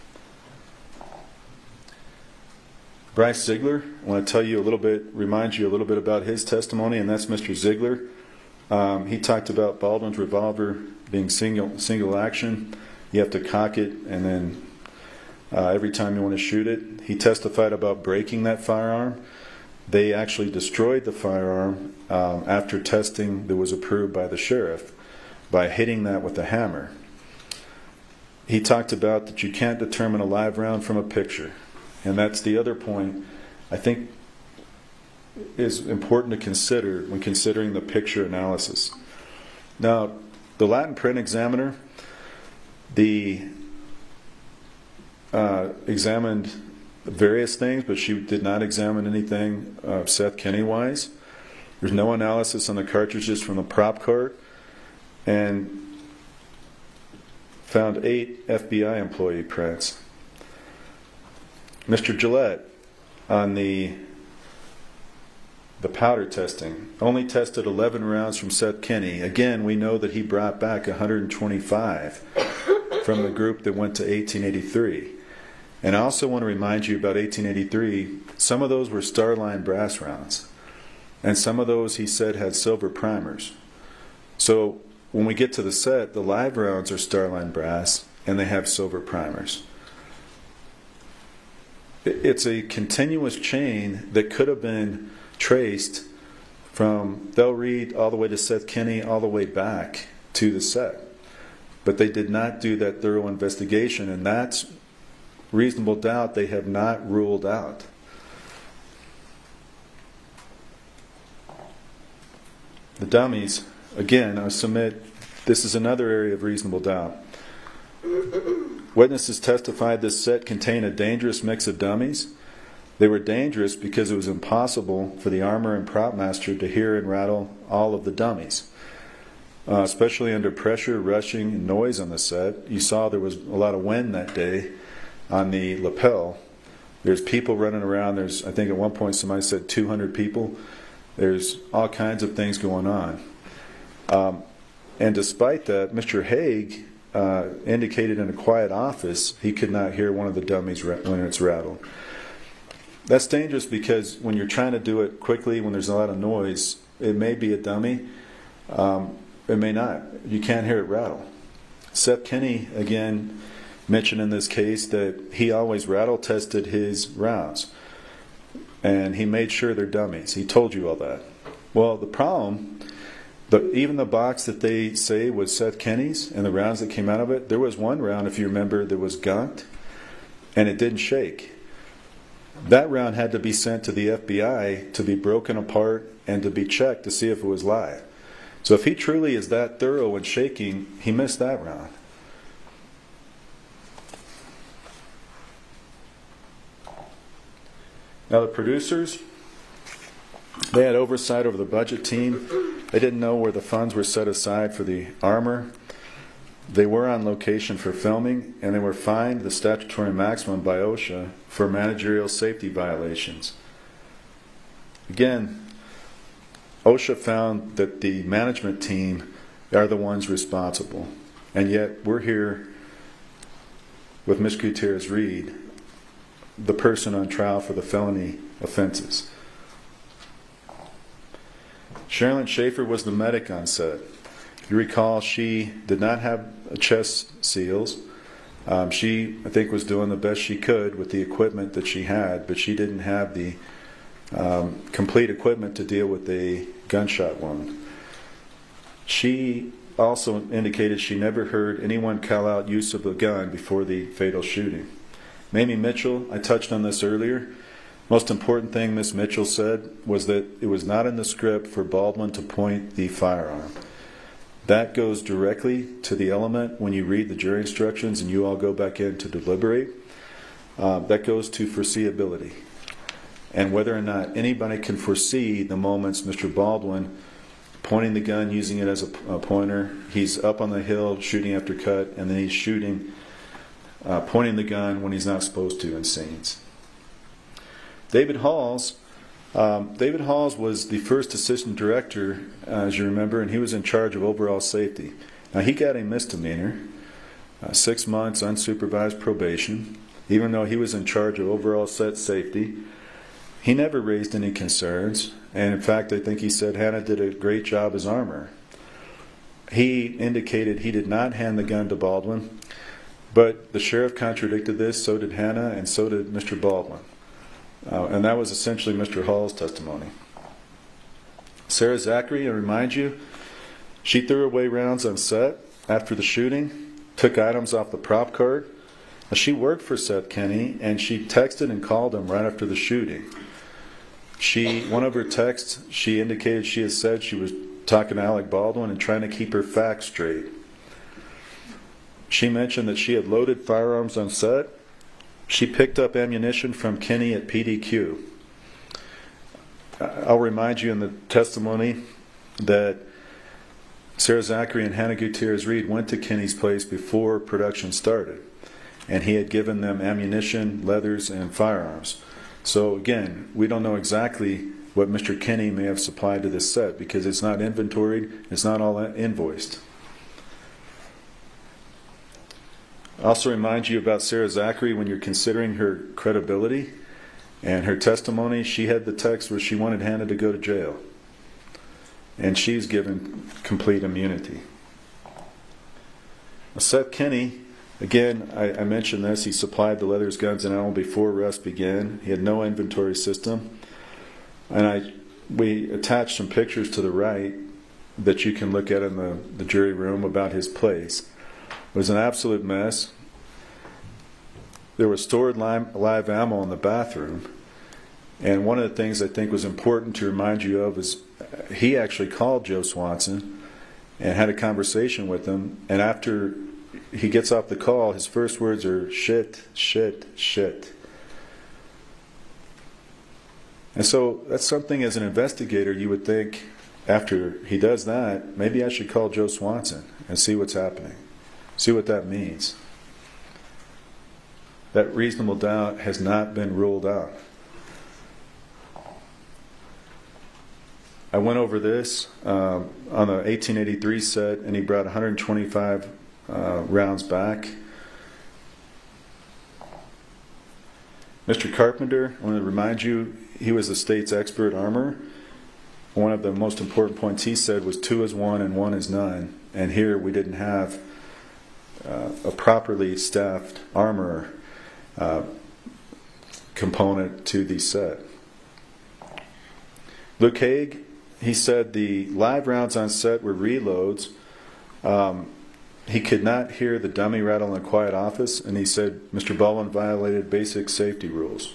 Bryce Ziegler, I want to tell you a little bit, remind you a little bit about his testimony, and that's Mister Ziegler. Um, he talked about Baldwin's revolver being single single action. You have to cock it, and then uh, every time you want to shoot it. He testified about breaking that firearm. They actually destroyed the firearm um, after testing that was approved by the sheriff by hitting that with a hammer. He talked about that you can't determine a live round from a picture. And that's the other point I think is important to consider when considering the picture analysis. Now, the Latin print examiner, the uh, examined various things, but she did not examine anything uh, Seth Kinney-wise. There's no analysis on the cartridges from the prop cart, and found eight F B I employee prints. Mister Gillette, on the the powder testing, only tested eleven rounds from Seth Kinney. Again, we know that he brought back one hundred twenty-five from the group that went to eighteen eighty-three. And I also want to remind you about eighteen eighty-three, some of those were Starline brass rounds. And some of those, he said, had silver primers. So when we get to the set, the live rounds are Starline brass, and they have silver primers. It's a continuous chain that could have been traced from Del Reed all the way to Seth Kinney, all the way back to the set. But they did not do that thorough investigation, and that's reasonable doubt they have not ruled out. The dummies, again, I submit this is another area of reasonable doubt. Witnesses testified this set contained a dangerous mix of dummies. They were dangerous because it was impossible for the armor and prop master to hear and rattle all of the dummies, uh, especially under pressure, rushing, and noise on the set. You saw there was a lot of wind that day on the lapel. There's people running around. There's, I think at one point somebody said two hundred people. There's all kinds of things going on. Um, and despite that, Mister Haig uh, indicated in a quiet office he could not hear one of the dummies when it's rattled. That's dangerous because when you're trying to do it quickly, when there's a lot of noise, it may be a dummy. Um, it may not. You can't hear it rattle. Seth Kinney, again, mentioned in this case that he always rattle tested his rounds. And he made sure they're dummies. He told you all that. Well, the problem, the, even the box that they say was Seth Kinney's and the rounds that came out of it, there was one round, if you remember, that was gunked and it didn't shake. That round had to be sent to the F B I to be broken apart and to be checked to see if it was live. So if he truly is that thorough in shaking, he missed that round. Now the producers, they had oversight over the budget team. They didn't know where the funds were set aside for the armor. They were on location for filming, and they were fined the statutory maximum by OSHA for managerial safety violations. Again, OSHA found that the management team are the ones responsible, and yet we're here with Miz Gutierrez-Reed, the person on trial for the felony offenses. Sherilyn Schaefer was the medic on set. If you recall, she did not have chest seals. Um, she, I think, was doing the best she could with the equipment that she had, but she didn't have the um, complete equipment to deal with a gunshot wound. She also indicated she never heard anyone call out use of a gun before the fatal shooting. Mamie Mitchell, I touched on this earlier. Most important thing Miss Mitchell said was that it was not in the script for Baldwin to point the firearm. That goes directly to the element when you read the jury instructions and you all go back in to deliberate. Uh, that goes to foreseeability. And whether or not anybody can foresee the moments Mister Baldwin pointing the gun, using it as a, a pointer, he's up on the hill shooting after cut, and then he's shooting, uh, pointing the gun when he's not supposed to in scenes. David Halls, um, David Halls was the first assistant director, uh, as you remember, and he was in charge of overall safety. Now he got a misdemeanor, uh, six months unsupervised probation, even though he was in charge of overall set safety. He never raised any concerns, and in fact I think he said Hannah did a great job as armor. He indicated he did not hand the gun to Baldwin, but the sheriff contradicted this, so did Hannah, and so did Mister Baldwin. Uh, and that was essentially Mister Hall's testimony. Sarah Zachary, I remind you, she threw away rounds on set after the shooting, took items off the prop cart. Now, she worked for Seth Kenney, and she texted and called him right after the shooting. She, one of her texts, she indicated she had said she was talking to Alec Baldwin and trying to keep her facts straight. She mentioned that she had loaded firearms on set. She picked up ammunition from Kenney at P D Q. I'll remind you in the testimony that Sarah Zachary and Hannah Gutierrez-Reed went to Kenney's place before production started, and he had given them ammunition, leathers, and firearms. So again, we don't know exactly what Mister Kenney may have supplied to this set because it's not inventoried, it's not all invoiced. I also remind you about Sarah Zachary when you're considering her credibility and her testimony. She had the text where she wanted Hannah to go to jail, and she's given complete immunity. Seth Kenney, again, I, I mentioned this, he supplied the leathers, guns, and ammo before arrest began. He had no inventory system. And I, we attached some pictures to the right that you can look at in the, the jury room about his place. It was an absolute mess. There was stored live, live ammo in the bathroom. And one of the things I think was important to remind you of is he actually called Joe Swanson and had a conversation with him. And after he gets off the call, his first words are, shit, shit, shit. And so that's something as an investigator you would think, after he does that, maybe I should call Joe Swanson and see what's happening. See what that means. That reasonable doubt has not been ruled out. I went over this um, on the eighteen eighty-three set, and he brought one hundred twenty-five uh, rounds back. Mister Carpenter, I want to remind you, he was the state's expert armorer. One of the most important points he said was two is one and one is none. And here we didn't have uh, a properly staffed armorer uh, component to the set. Luke Haig, he said the live rounds on set were reloads. Um, he could not hear the dummy rattle in a quiet office, and he said Mister Baldwin violated basic safety rules.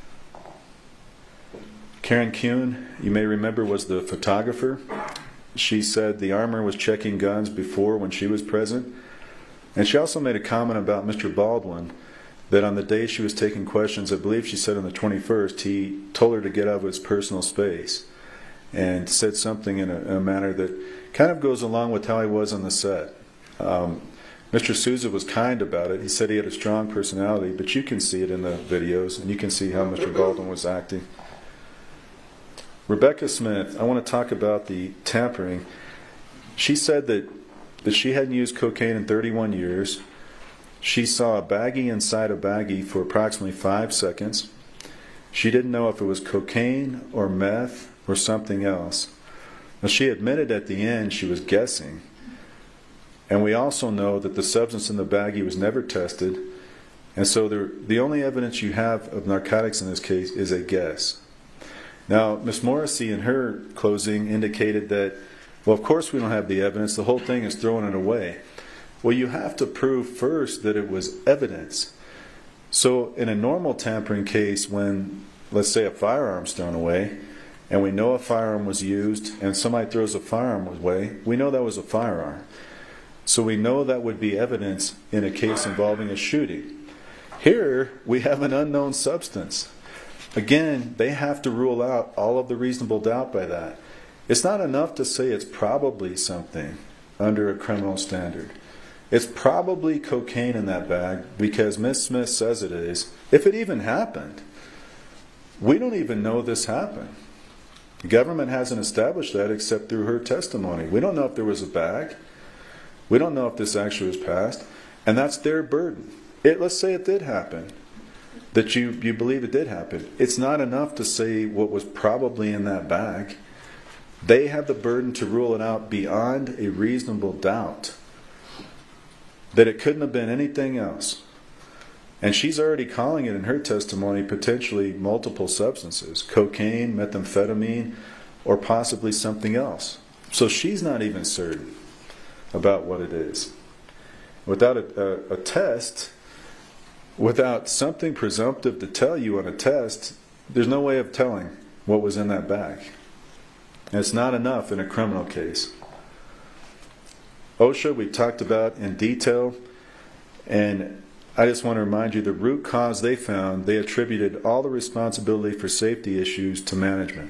Karen Kuhn, you may remember, was the photographer. She said the armorer was checking guns before when she was present. And she also made a comment about Mister Baldwin, that on the day she was taking questions, I believe she said on the twenty-first, he told her to get out of his personal space, and said something in a, in a manner that kind of goes along with how he was on the set. Um, Mister Souza was kind about it. He said he had a strong personality, but you can see it in the videos, and you can see how Mister Baldwin was acting. Rebecca Smith, I want to talk about the tampering. She said that, that she hadn't used cocaine in thirty-one years. She saw a baggie inside a baggie for approximately five seconds. She didn't know if it was cocaine or meth or something else. Now, she admitted at the end she was guessing. And we also know that the substance in the baggie was never tested. And so the, the only evidence you have of narcotics in this case is a guess. Now, Miz Morrissey in her closing indicated that Well, of course we don't have the evidence. The whole thing is throwing it away. Well, you have to prove first that it was evidence. So in a normal tampering case, when, let's say, a firearm's thrown away, and we know a firearm was used, and somebody throws a firearm away, we know that was a firearm. So we know that would be evidence in a case involving a shooting. Here, we have an unknown substance. Again, they have to rule out all of the reasonable doubt by that. It's not enough to say it's probably something under a criminal standard. It's probably cocaine in that bag because Miss Smith says it is, if it even happened. We don't even know this happened. The government hasn't established that except through her testimony. We don't know if there was a bag. We don't know if this actually was passed. And that's their burden. It, let's say it did happen. That you, you believe it did happen. It's not enough to say what was probably in that bag. They have the burden to rule it out beyond a reasonable doubt that it couldn't have been anything else. And she's already calling it in her testimony potentially multiple substances, cocaine, methamphetamine, or possibly something else. So she's not even certain about what it is. Without a, a, a test, without something presumptive to tell you on a test, there's no way of telling what was in that bag. And it's not enough in a criminal case. OSHA we talked about in detail, and I just want to remind you the root cause they found, they attributed all the responsibility for safety issues to management.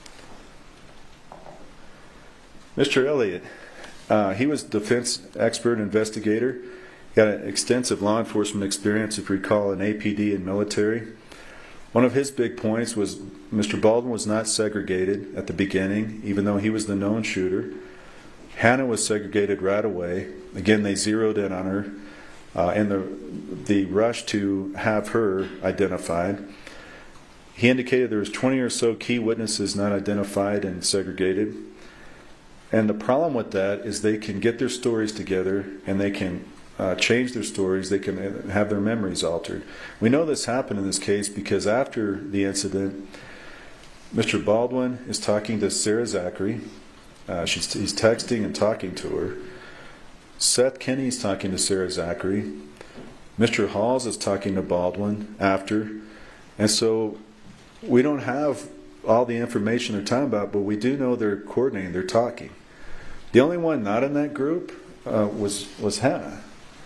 Mister Elliott, uh, he was a defense expert investigator. He had an extensive law enforcement experience, if you recall, in A P D and military. One of his big points was Mister Baldwin was not segregated at the beginning, even though he was the known shooter. Hannah was segregated right away. Again, they zeroed in on her uh, in the, the rush to have her identified. He indicated there was twenty or so key witnesses not identified and segregated. And the problem with that is they can get their stories together and they can uh, change their stories. They can have their memories altered. We know this happened in this case because after the incident, Mister Baldwin is talking to Sarah Zachary. Uh, she's, he's texting and talking to her. Seth Kenny's talking to Sarah Zachary. Mister Halls is talking to Baldwin after. And so we don't have all the information they're talking about, but we do know they're coordinating, they're talking. The only one not in that group uh, was, was Hannah.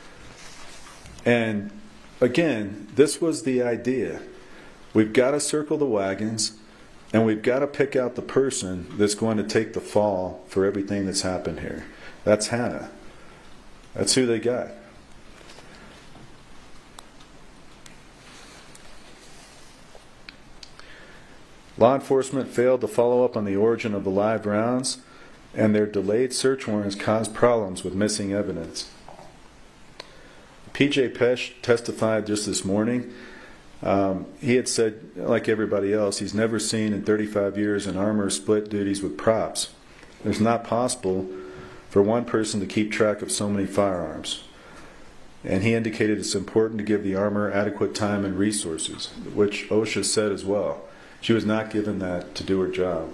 And again, this was the idea. We've got to circle the wagons, and we've got to pick out the person that's going to take the fall for everything that's happened here. That's Hannah. That's who they got. Law enforcement failed to follow up on the origin of the live rounds, and their delayed search warrants caused problems with missing evidence. P J Pesh testified just this morning. Um, he had said, like everybody else, he's never seen in thirty-five years an armor split duties with props. It's not possible for one person to keep track of so many firearms. And he indicated it's important to give the armor adequate time and resources, which OSHA said as well. She was not given that to do her job.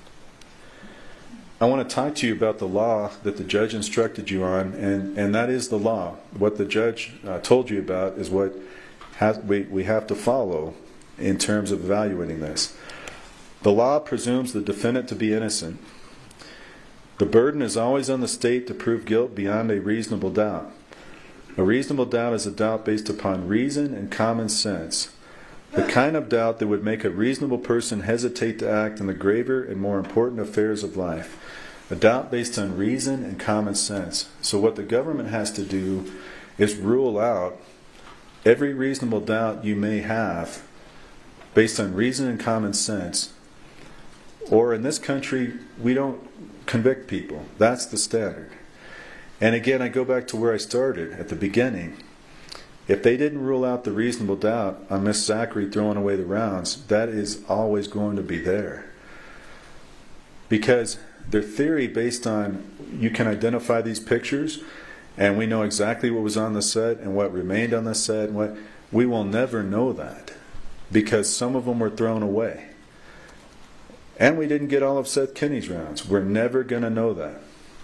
I want to talk to you about the law that the judge instructed you on, and, and that is the law. What the judge uh, told you about is what has, we, we have to follow in terms of evaluating this. The law presumes the defendant to be innocent. The burden is always on the state to prove guilt beyond a reasonable doubt. A reasonable doubt is a doubt based upon reason and common sense. The kind of doubt that would make a reasonable person hesitate to act in the graver and more important affairs of life. A doubt based on reason and common sense. So what the government has to do is rule out every reasonable doubt you may have based on reason and common sense. Or in this country, we don't convict people. That's the standard. And again, I go back to where I started at the beginning. If they didn't rule out the reasonable doubt on Miss Zachary throwing away the rounds, that is always going to be there. Because their theory based on you can identify these pictures and we know exactly what was on the set and what remained on the set, and what we will never know that because some of them were thrown away. And we didn't get all of Seth Kinney's rounds. We're never going to know that.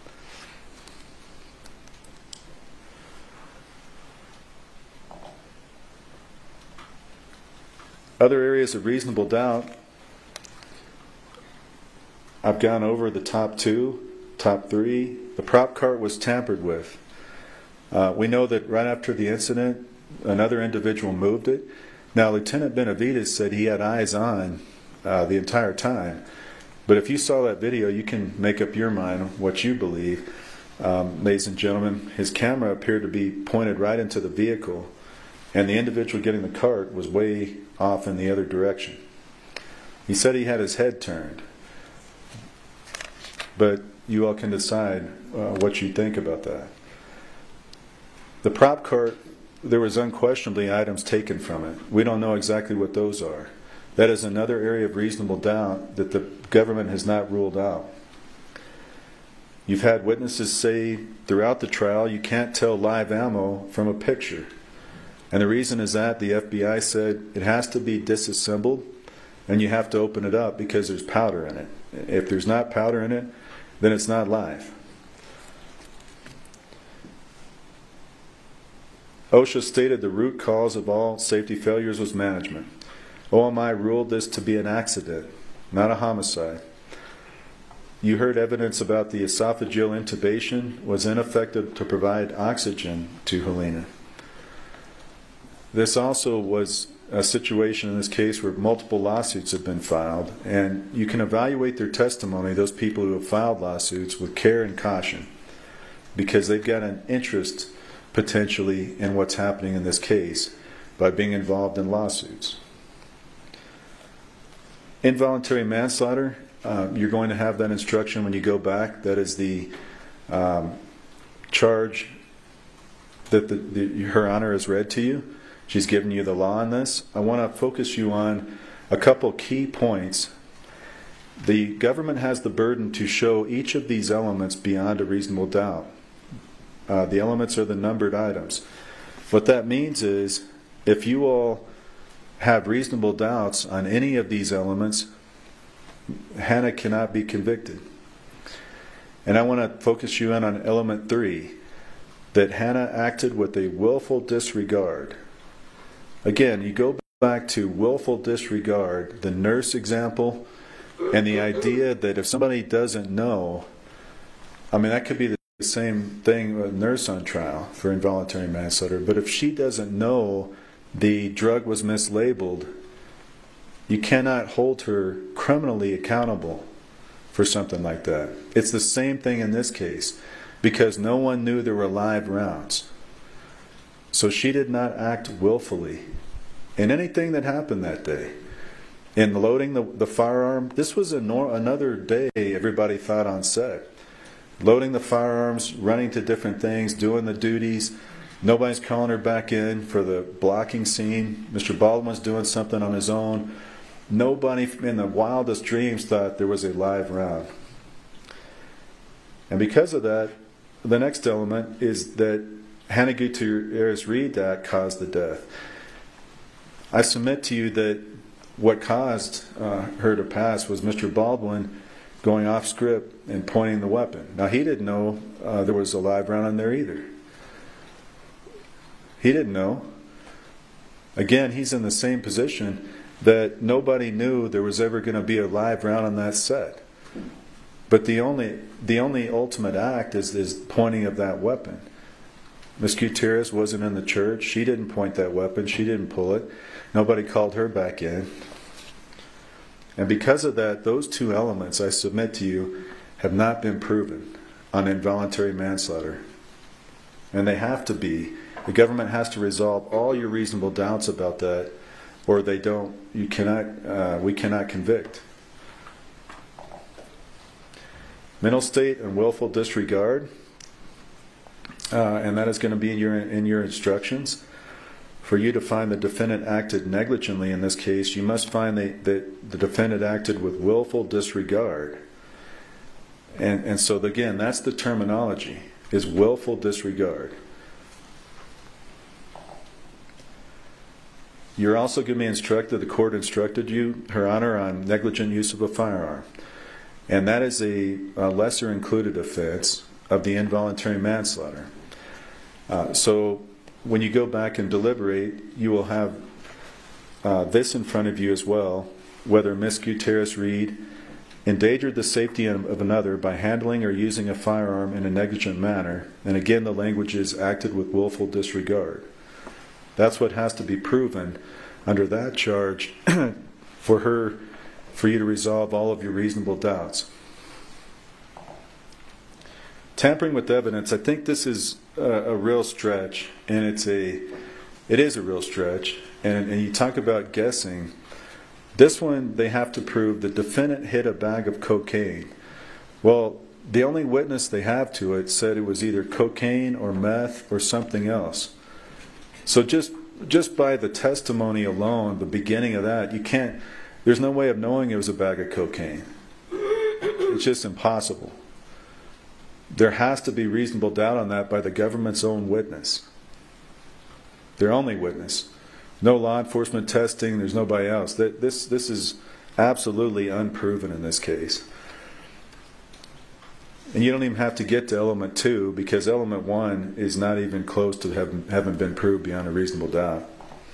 Other areas of reasonable doubt, I've gone over the top two, top three. The prop cart was tampered with. Uh, we know that right after the incident, another individual moved it. Now, Lieutenant Benavides said he had eyes on uh, the entire time. But if you saw that video, you can make up your mind what you believe. Um, ladies and gentlemen, his camera appeared to be pointed right into the vehicle, and the individual getting the cart was way off in the other direction. He said he had his head turned. But you all can decide uh, what you think about that. The prop cart, there was unquestionably items taken from it. We don't know exactly what those are. That is another area of reasonable doubt that the government has not ruled out. You've had witnesses say throughout the trial you can't tell live ammo from a picture. And the reason is that the F B I said it has to be disassembled and you have to open it up because there's powder in it. If there's not powder in it, then it's not live. OSHA stated the root cause of all safety failures was management. O M I ruled this to be an accident, not a homicide. You heard evidence about the esophageal intubation was ineffective to provide oxygen to Helena. This also was a situation in this case where multiple lawsuits have been filed, and you can evaluate their testimony, those people who have filed lawsuits, with care and caution, because they've got an interest potentially in what's happening in this case by being involved in lawsuits. Involuntary manslaughter, uh, you're going to have that instruction when you go back. That is the um, charge that the, the, Her Honor has read to you. She's given you the law on this. I want to focus you on a couple key points. The government has the burden to show each of these elements beyond a reasonable doubt. Uh, the elements are the numbered items. What that means is if you all have reasonable doubts on any of these elements, Hannah cannot be convicted. And I want to focus you in on element three, that Hannah acted with a willful disregard. Again, you go back to willful disregard, the nurse example, and the idea that if somebody doesn't know, I mean, that could be the same thing with a nurse on trial for involuntary manslaughter, but if she doesn't know the drug was mislabeled, you cannot hold her criminally accountable for something like that. It's the same thing in this case, because no one knew there were live rounds. So she did not act willfully in anything that happened that day. In loading the, the firearm, this was a nor- another day everybody thought on set. Loading the firearms, running to different things, doing the duties. Nobody's calling her back in for the blocking scene. Mister Baldwin's doing something on his own. Nobody in the wildest dreams thought there was a live round. And because of that, the next element is that Hannah Gutierrez Reed Act caused the death. I submit to you that what caused uh, her to pass was Mister Baldwin going off script and pointing the weapon. Now, he didn't know uh, there was a live round in there either. He didn't know. Again, he's in the same position that nobody knew there was ever going to be a live round on that set. But the only the only ultimate act is is pointing of that weapon. Miss Gutierrez wasn't in the church. She didn't point that weapon. She didn't pull it. Nobody called her back in. And because of that, those two elements, I submit to you, have not been proven on involuntary manslaughter. And they have to be. The government has to resolve all your reasonable doubts about that, or they don't, you cannot, uh, we cannot convict. Mental state and willful disregard, uh, and that is going to be in your, in your instructions. For you to find the defendant acted negligently in this case, you must find that the, the defendant acted with willful disregard. And, and so, again, that's the terminology, is willful disregard. You're also going to be instructed, the court instructed you, Her Honor, on negligent use of a firearm. And that is a, a lesser included offense of the involuntary manslaughter. Uh, so when you go back and deliberate, you will have uh, this in front of you as well, whether Miz Gutierrez-Reed endangered the safety of another by handling or using a firearm in a negligent manner. And again, the language is acted with willful disregard. That's what has to be proven under that charge for her, for you to resolve all of your reasonable doubts. Tampering with evidence, I think this is a, a real stretch, and it's a, it is a real stretch. And, and you talk about guessing. This one, they have to prove the defendant hid a bag of cocaine. Well, the only witness they have to it said it was either cocaine or meth or something else. So just just by the testimony alone, the beginning of that, you can't, there's no way of knowing it was a bag of cocaine. It's just impossible. There has to be reasonable doubt on that by the government's own witness. Their only witness. No law enforcement testing, there's nobody else. This, this is absolutely unproven in this case. And you don't even have to get to element two, because element one is not even close to having, having been proved beyond a reasonable doubt.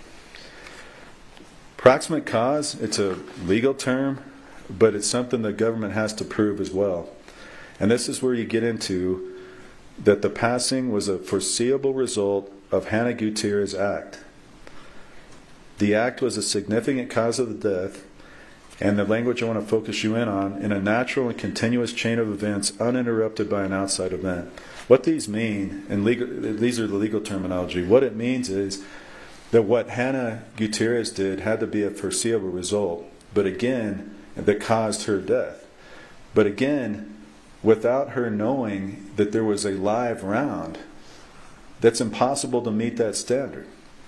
Proximate cause, it's a legal term, but it's something the government has to prove as well. And this is where you get into that the passing was a foreseeable result of Hannah Gutierrez's act. The act was a significant cause of the death, and the language I want to focus you in on, in a natural and continuous chain of events uninterrupted by an outside event. What these mean, and legal, these are the legal terminology, what it means is that what Hannah Gutierrez did had to be a foreseeable result, but again, that caused her death. But again, without her knowing that there was a live round, that's impossible to meet that standard.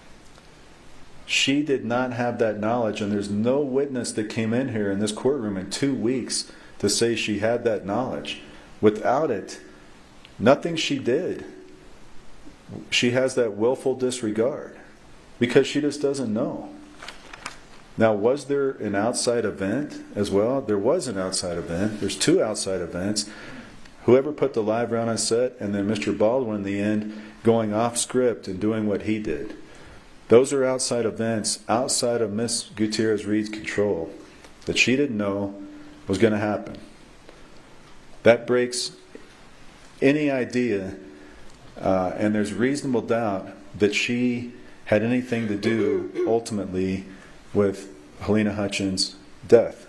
She did not have that knowledge, and there's no witness that came in here in this courtroom in two weeks to say she had that knowledge. Without it, nothing she did, she has that willful disregard because she just doesn't know. Now, was there an outside event as well? There was an outside event. There's two outside events. Whoever put the live round on set, and then Mister Baldwin in the end going off script and doing what he did. Those are outside events, outside of Miz Gutierrez-Reed's control, that she didn't know was going to happen. That breaks any idea, uh, and there's reasonable doubt that she had anything to do, ultimately, with Halyna Hutchins' death.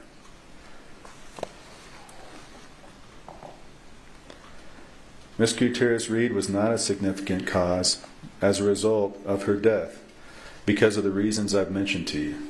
Miz Gutierrez-Reed was not a significant cause as a result of her death, because of the reasons I've mentioned to you.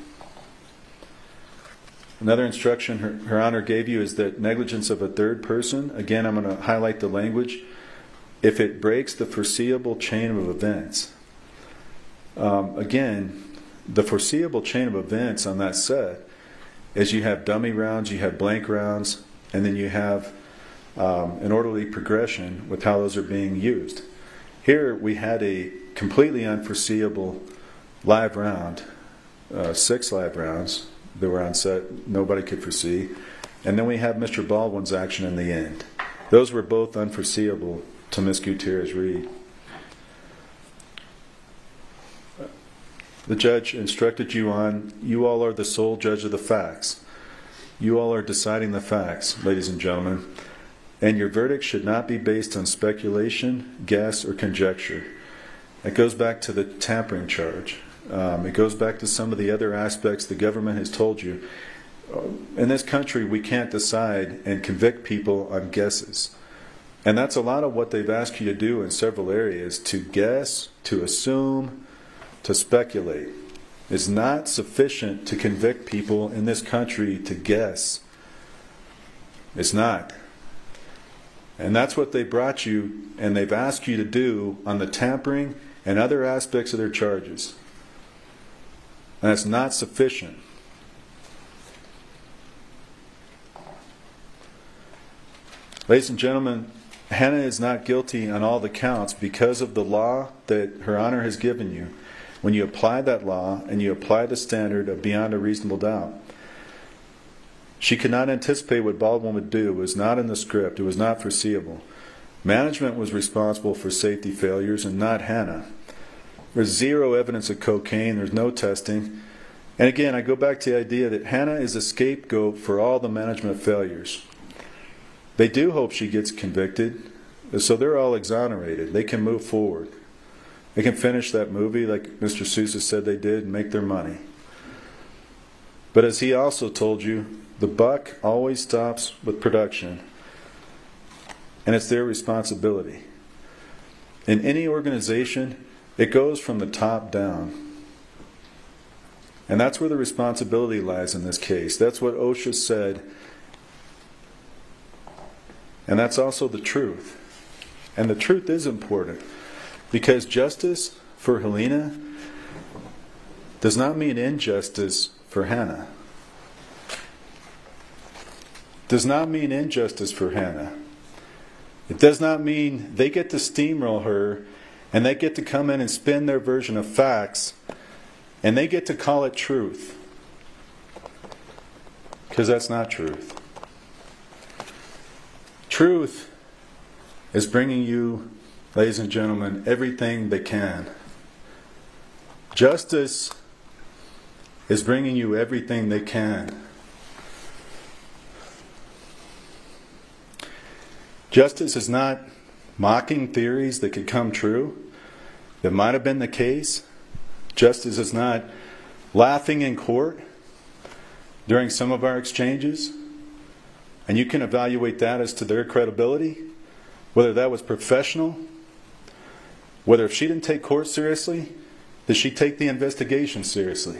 Another instruction her, her Honor gave you is that negligence of a third person, again I'm going to highlight the language, if it breaks the foreseeable chain of events. Um, again, the foreseeable chain of events on that set is you have dummy rounds, you have blank rounds, and then you have um, an orderly progression with how those are being used. Here we had a completely unforeseeable live round, uh, six live rounds that were on set, nobody could foresee. And then we have Mister Baldwin's action in the end. Those were both unforeseeable to Miz Gutierrez-Reed. The judge instructed you on, you all are the sole judge of the facts. You all are deciding the facts, ladies and gentlemen. And your verdict should not be based on speculation, guess, or conjecture. It goes back to the tampering charge. Um, it goes back to some of the other aspects the government has told you. In this country, we can't decide and convict people on guesses. And that's a lot of what they've asked you to do in several areas, to guess, to assume, to speculate. It's not sufficient to convict people in this country to guess. It's not. And that's what they brought you and they've asked you to do on the tampering and other aspects of their charges. And that's not sufficient. Ladies and gentlemen, Hannah is not guilty on all the counts because of the law that Her Honor has given you. when you apply that law and you apply the standard of beyond a reasonable doubt. She could not anticipate what Baldwin would do. It was not in the script. It was not foreseeable. Management was responsible for safety failures and not Hannah. There's zero evidence of cocaine. There's no testing. And again, I go back to the idea that Hannah is a scapegoat for all the management failures. They do hope she gets convicted, so they're all exonerated. They can move forward. They can finish that movie like Mister Sousa said they did and make their money. But as he also told you, the buck always stops with production, and it's their responsibility. In any organization, it goes from the top down. And that's where the responsibility lies in this case. That's what OSHA said. And that's also the truth. And the truth is important, because justice for Helena does not mean injustice for Hannah. Does not mean injustice for Hannah. It does not mean they get to steamroll her and they get to come in and spin their version of facts and they get to call it truth. Because that's not truth. Truth is bringing you, ladies and gentlemen, everything they can. Justice is bringing you everything they can. Justice is not mocking theories that could come true, that might have been the case. Justice is not laughing in court during some of our exchanges. And you can evaluate that as to their credibility, whether that was professional, whether if she didn't take court seriously, did she take the investigation seriously?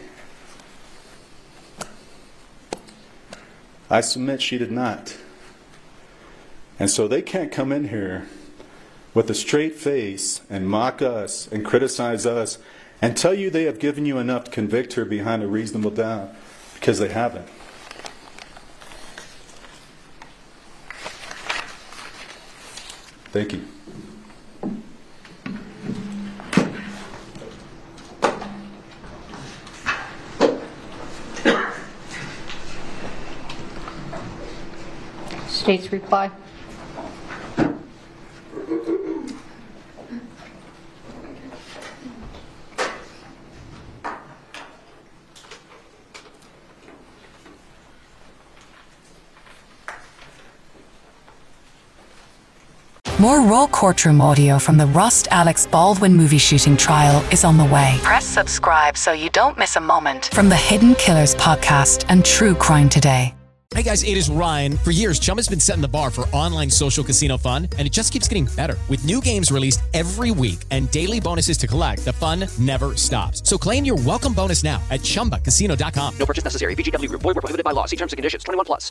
I submit she did not. And so they can't come in here with a straight face and mock us and criticize us and tell you they have given you enough to convict her behind a reasonable doubt, because they haven't. Thank you. State's reply. More raw courtroom audio from the Rust Alex Baldwin movie shooting trial is on the way. Press subscribe so you don't miss a moment from the Hidden Killers podcast and True Crime Today. Hey guys, it is Ryan. For years, Chumba's been setting the bar for online social casino fun, and it just keeps getting better. With new games released every week and daily bonuses to collect, the fun never stops. So claim your welcome bonus now at chumba casino dot com. No purchase necessary. V G W Group. Void where prohibited by law. See terms and conditions. twenty-one plus.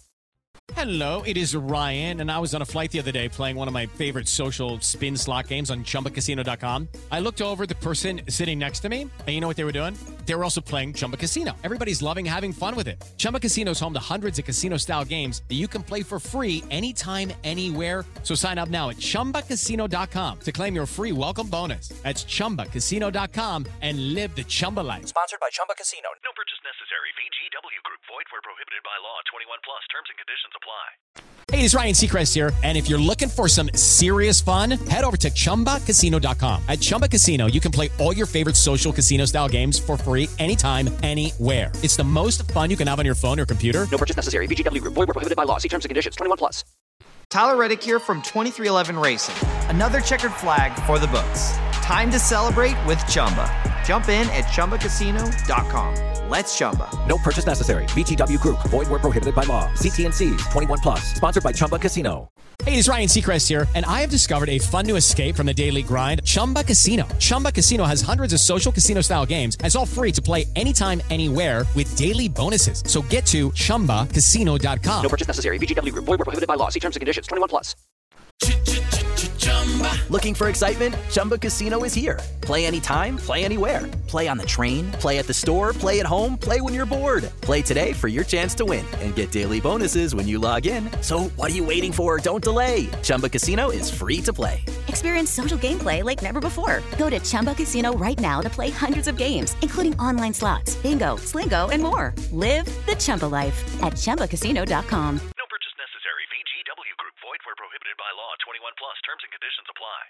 Hello, it is Ryan, and I was on a flight the other day playing one of my favorite social spin slot games on chumba casino dot com. I looked over at the person sitting next to me, and you know what they were doing? They were also playing Chumba Casino. Everybody's loving having fun with it. Chumba Casino is home to hundreds of casino-style games that you can play for free anytime, anywhere. So sign up now at chumba casino dot com to claim your free welcome bonus. That's chumba casino dot com and live the Chumba life. Sponsored by Chumba Casino. No purchase necessary. V G W Group. Void where prohibited by law. twenty-one plus. Terms and conditions apply. Hey, it's Ryan Seacrest here, and if you're looking for some serious fun, head over to chumba casino dot com. At Chumba Casino, you can play all your favorite social casino-style games for free anytime, anywhere. It's the most fun you can have on your phone or computer. No purchase necessary. V G W Group. Void where prohibited by law. See terms and conditions. twenty-one plus. Tyler Reddick here from twenty-three eleven Racing. Another checkered flag for the books. Time to celebrate with Chumba. Jump in at chumba casino dot com. Let's Chumba. No purchase necessary. V G W Group. Void where prohibited by law. See T N Cs. twenty-one plus. Sponsored by Chumba Casino. Hey, it's Ryan Seacrest here, and I have discovered a fun new escape from the daily grind, Chumba Casino. Chumba Casino has hundreds of social casino-style games, and it's all free to play anytime, anywhere with daily bonuses. So get to chumba casino dot com. No purchase necessary. V G W Group. Void where prohibited by law. See terms and conditions. twenty-one plus. Chumba. Looking for excitement? Chumba Casino is here. Play anytime, play anywhere. Play on the train, play at the store, play at home, play when you're bored. Play today for your chance to win and get daily bonuses when you log in. So what are you waiting for? Don't delay. Chumba Casino is free to play. Experience social gameplay like never before. Go to Chumba Casino right now to play hundreds of games, including online slots, bingo, Slingo, and more. Live the Chumba life at Chumba Casino dot com. No purchase necessary. V G W Group. Void where prohibited by law. twenty-one plus. Terms and conditions apply.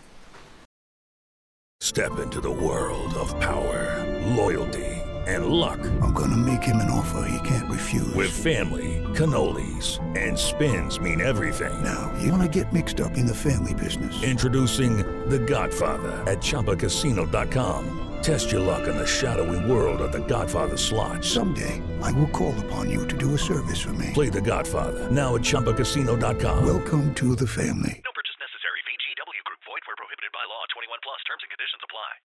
Step into the world of power, loyalty, and luck. I'm gonna make him an offer he can't refuse. With family, cannolis, and spins mean everything. Now, you wanna get mixed up in the family business. Introducing The Godfather at Chumba Casino dot com. Test your luck in the shadowy world of The Godfather slot. Someday, I will call upon you to do a service for me. Play The Godfather now at Chumba Casino dot com. Welcome to the family. No purchase necessary. V G W Group. Void where prohibited by law. twenty-one plus. Terms and conditions apply.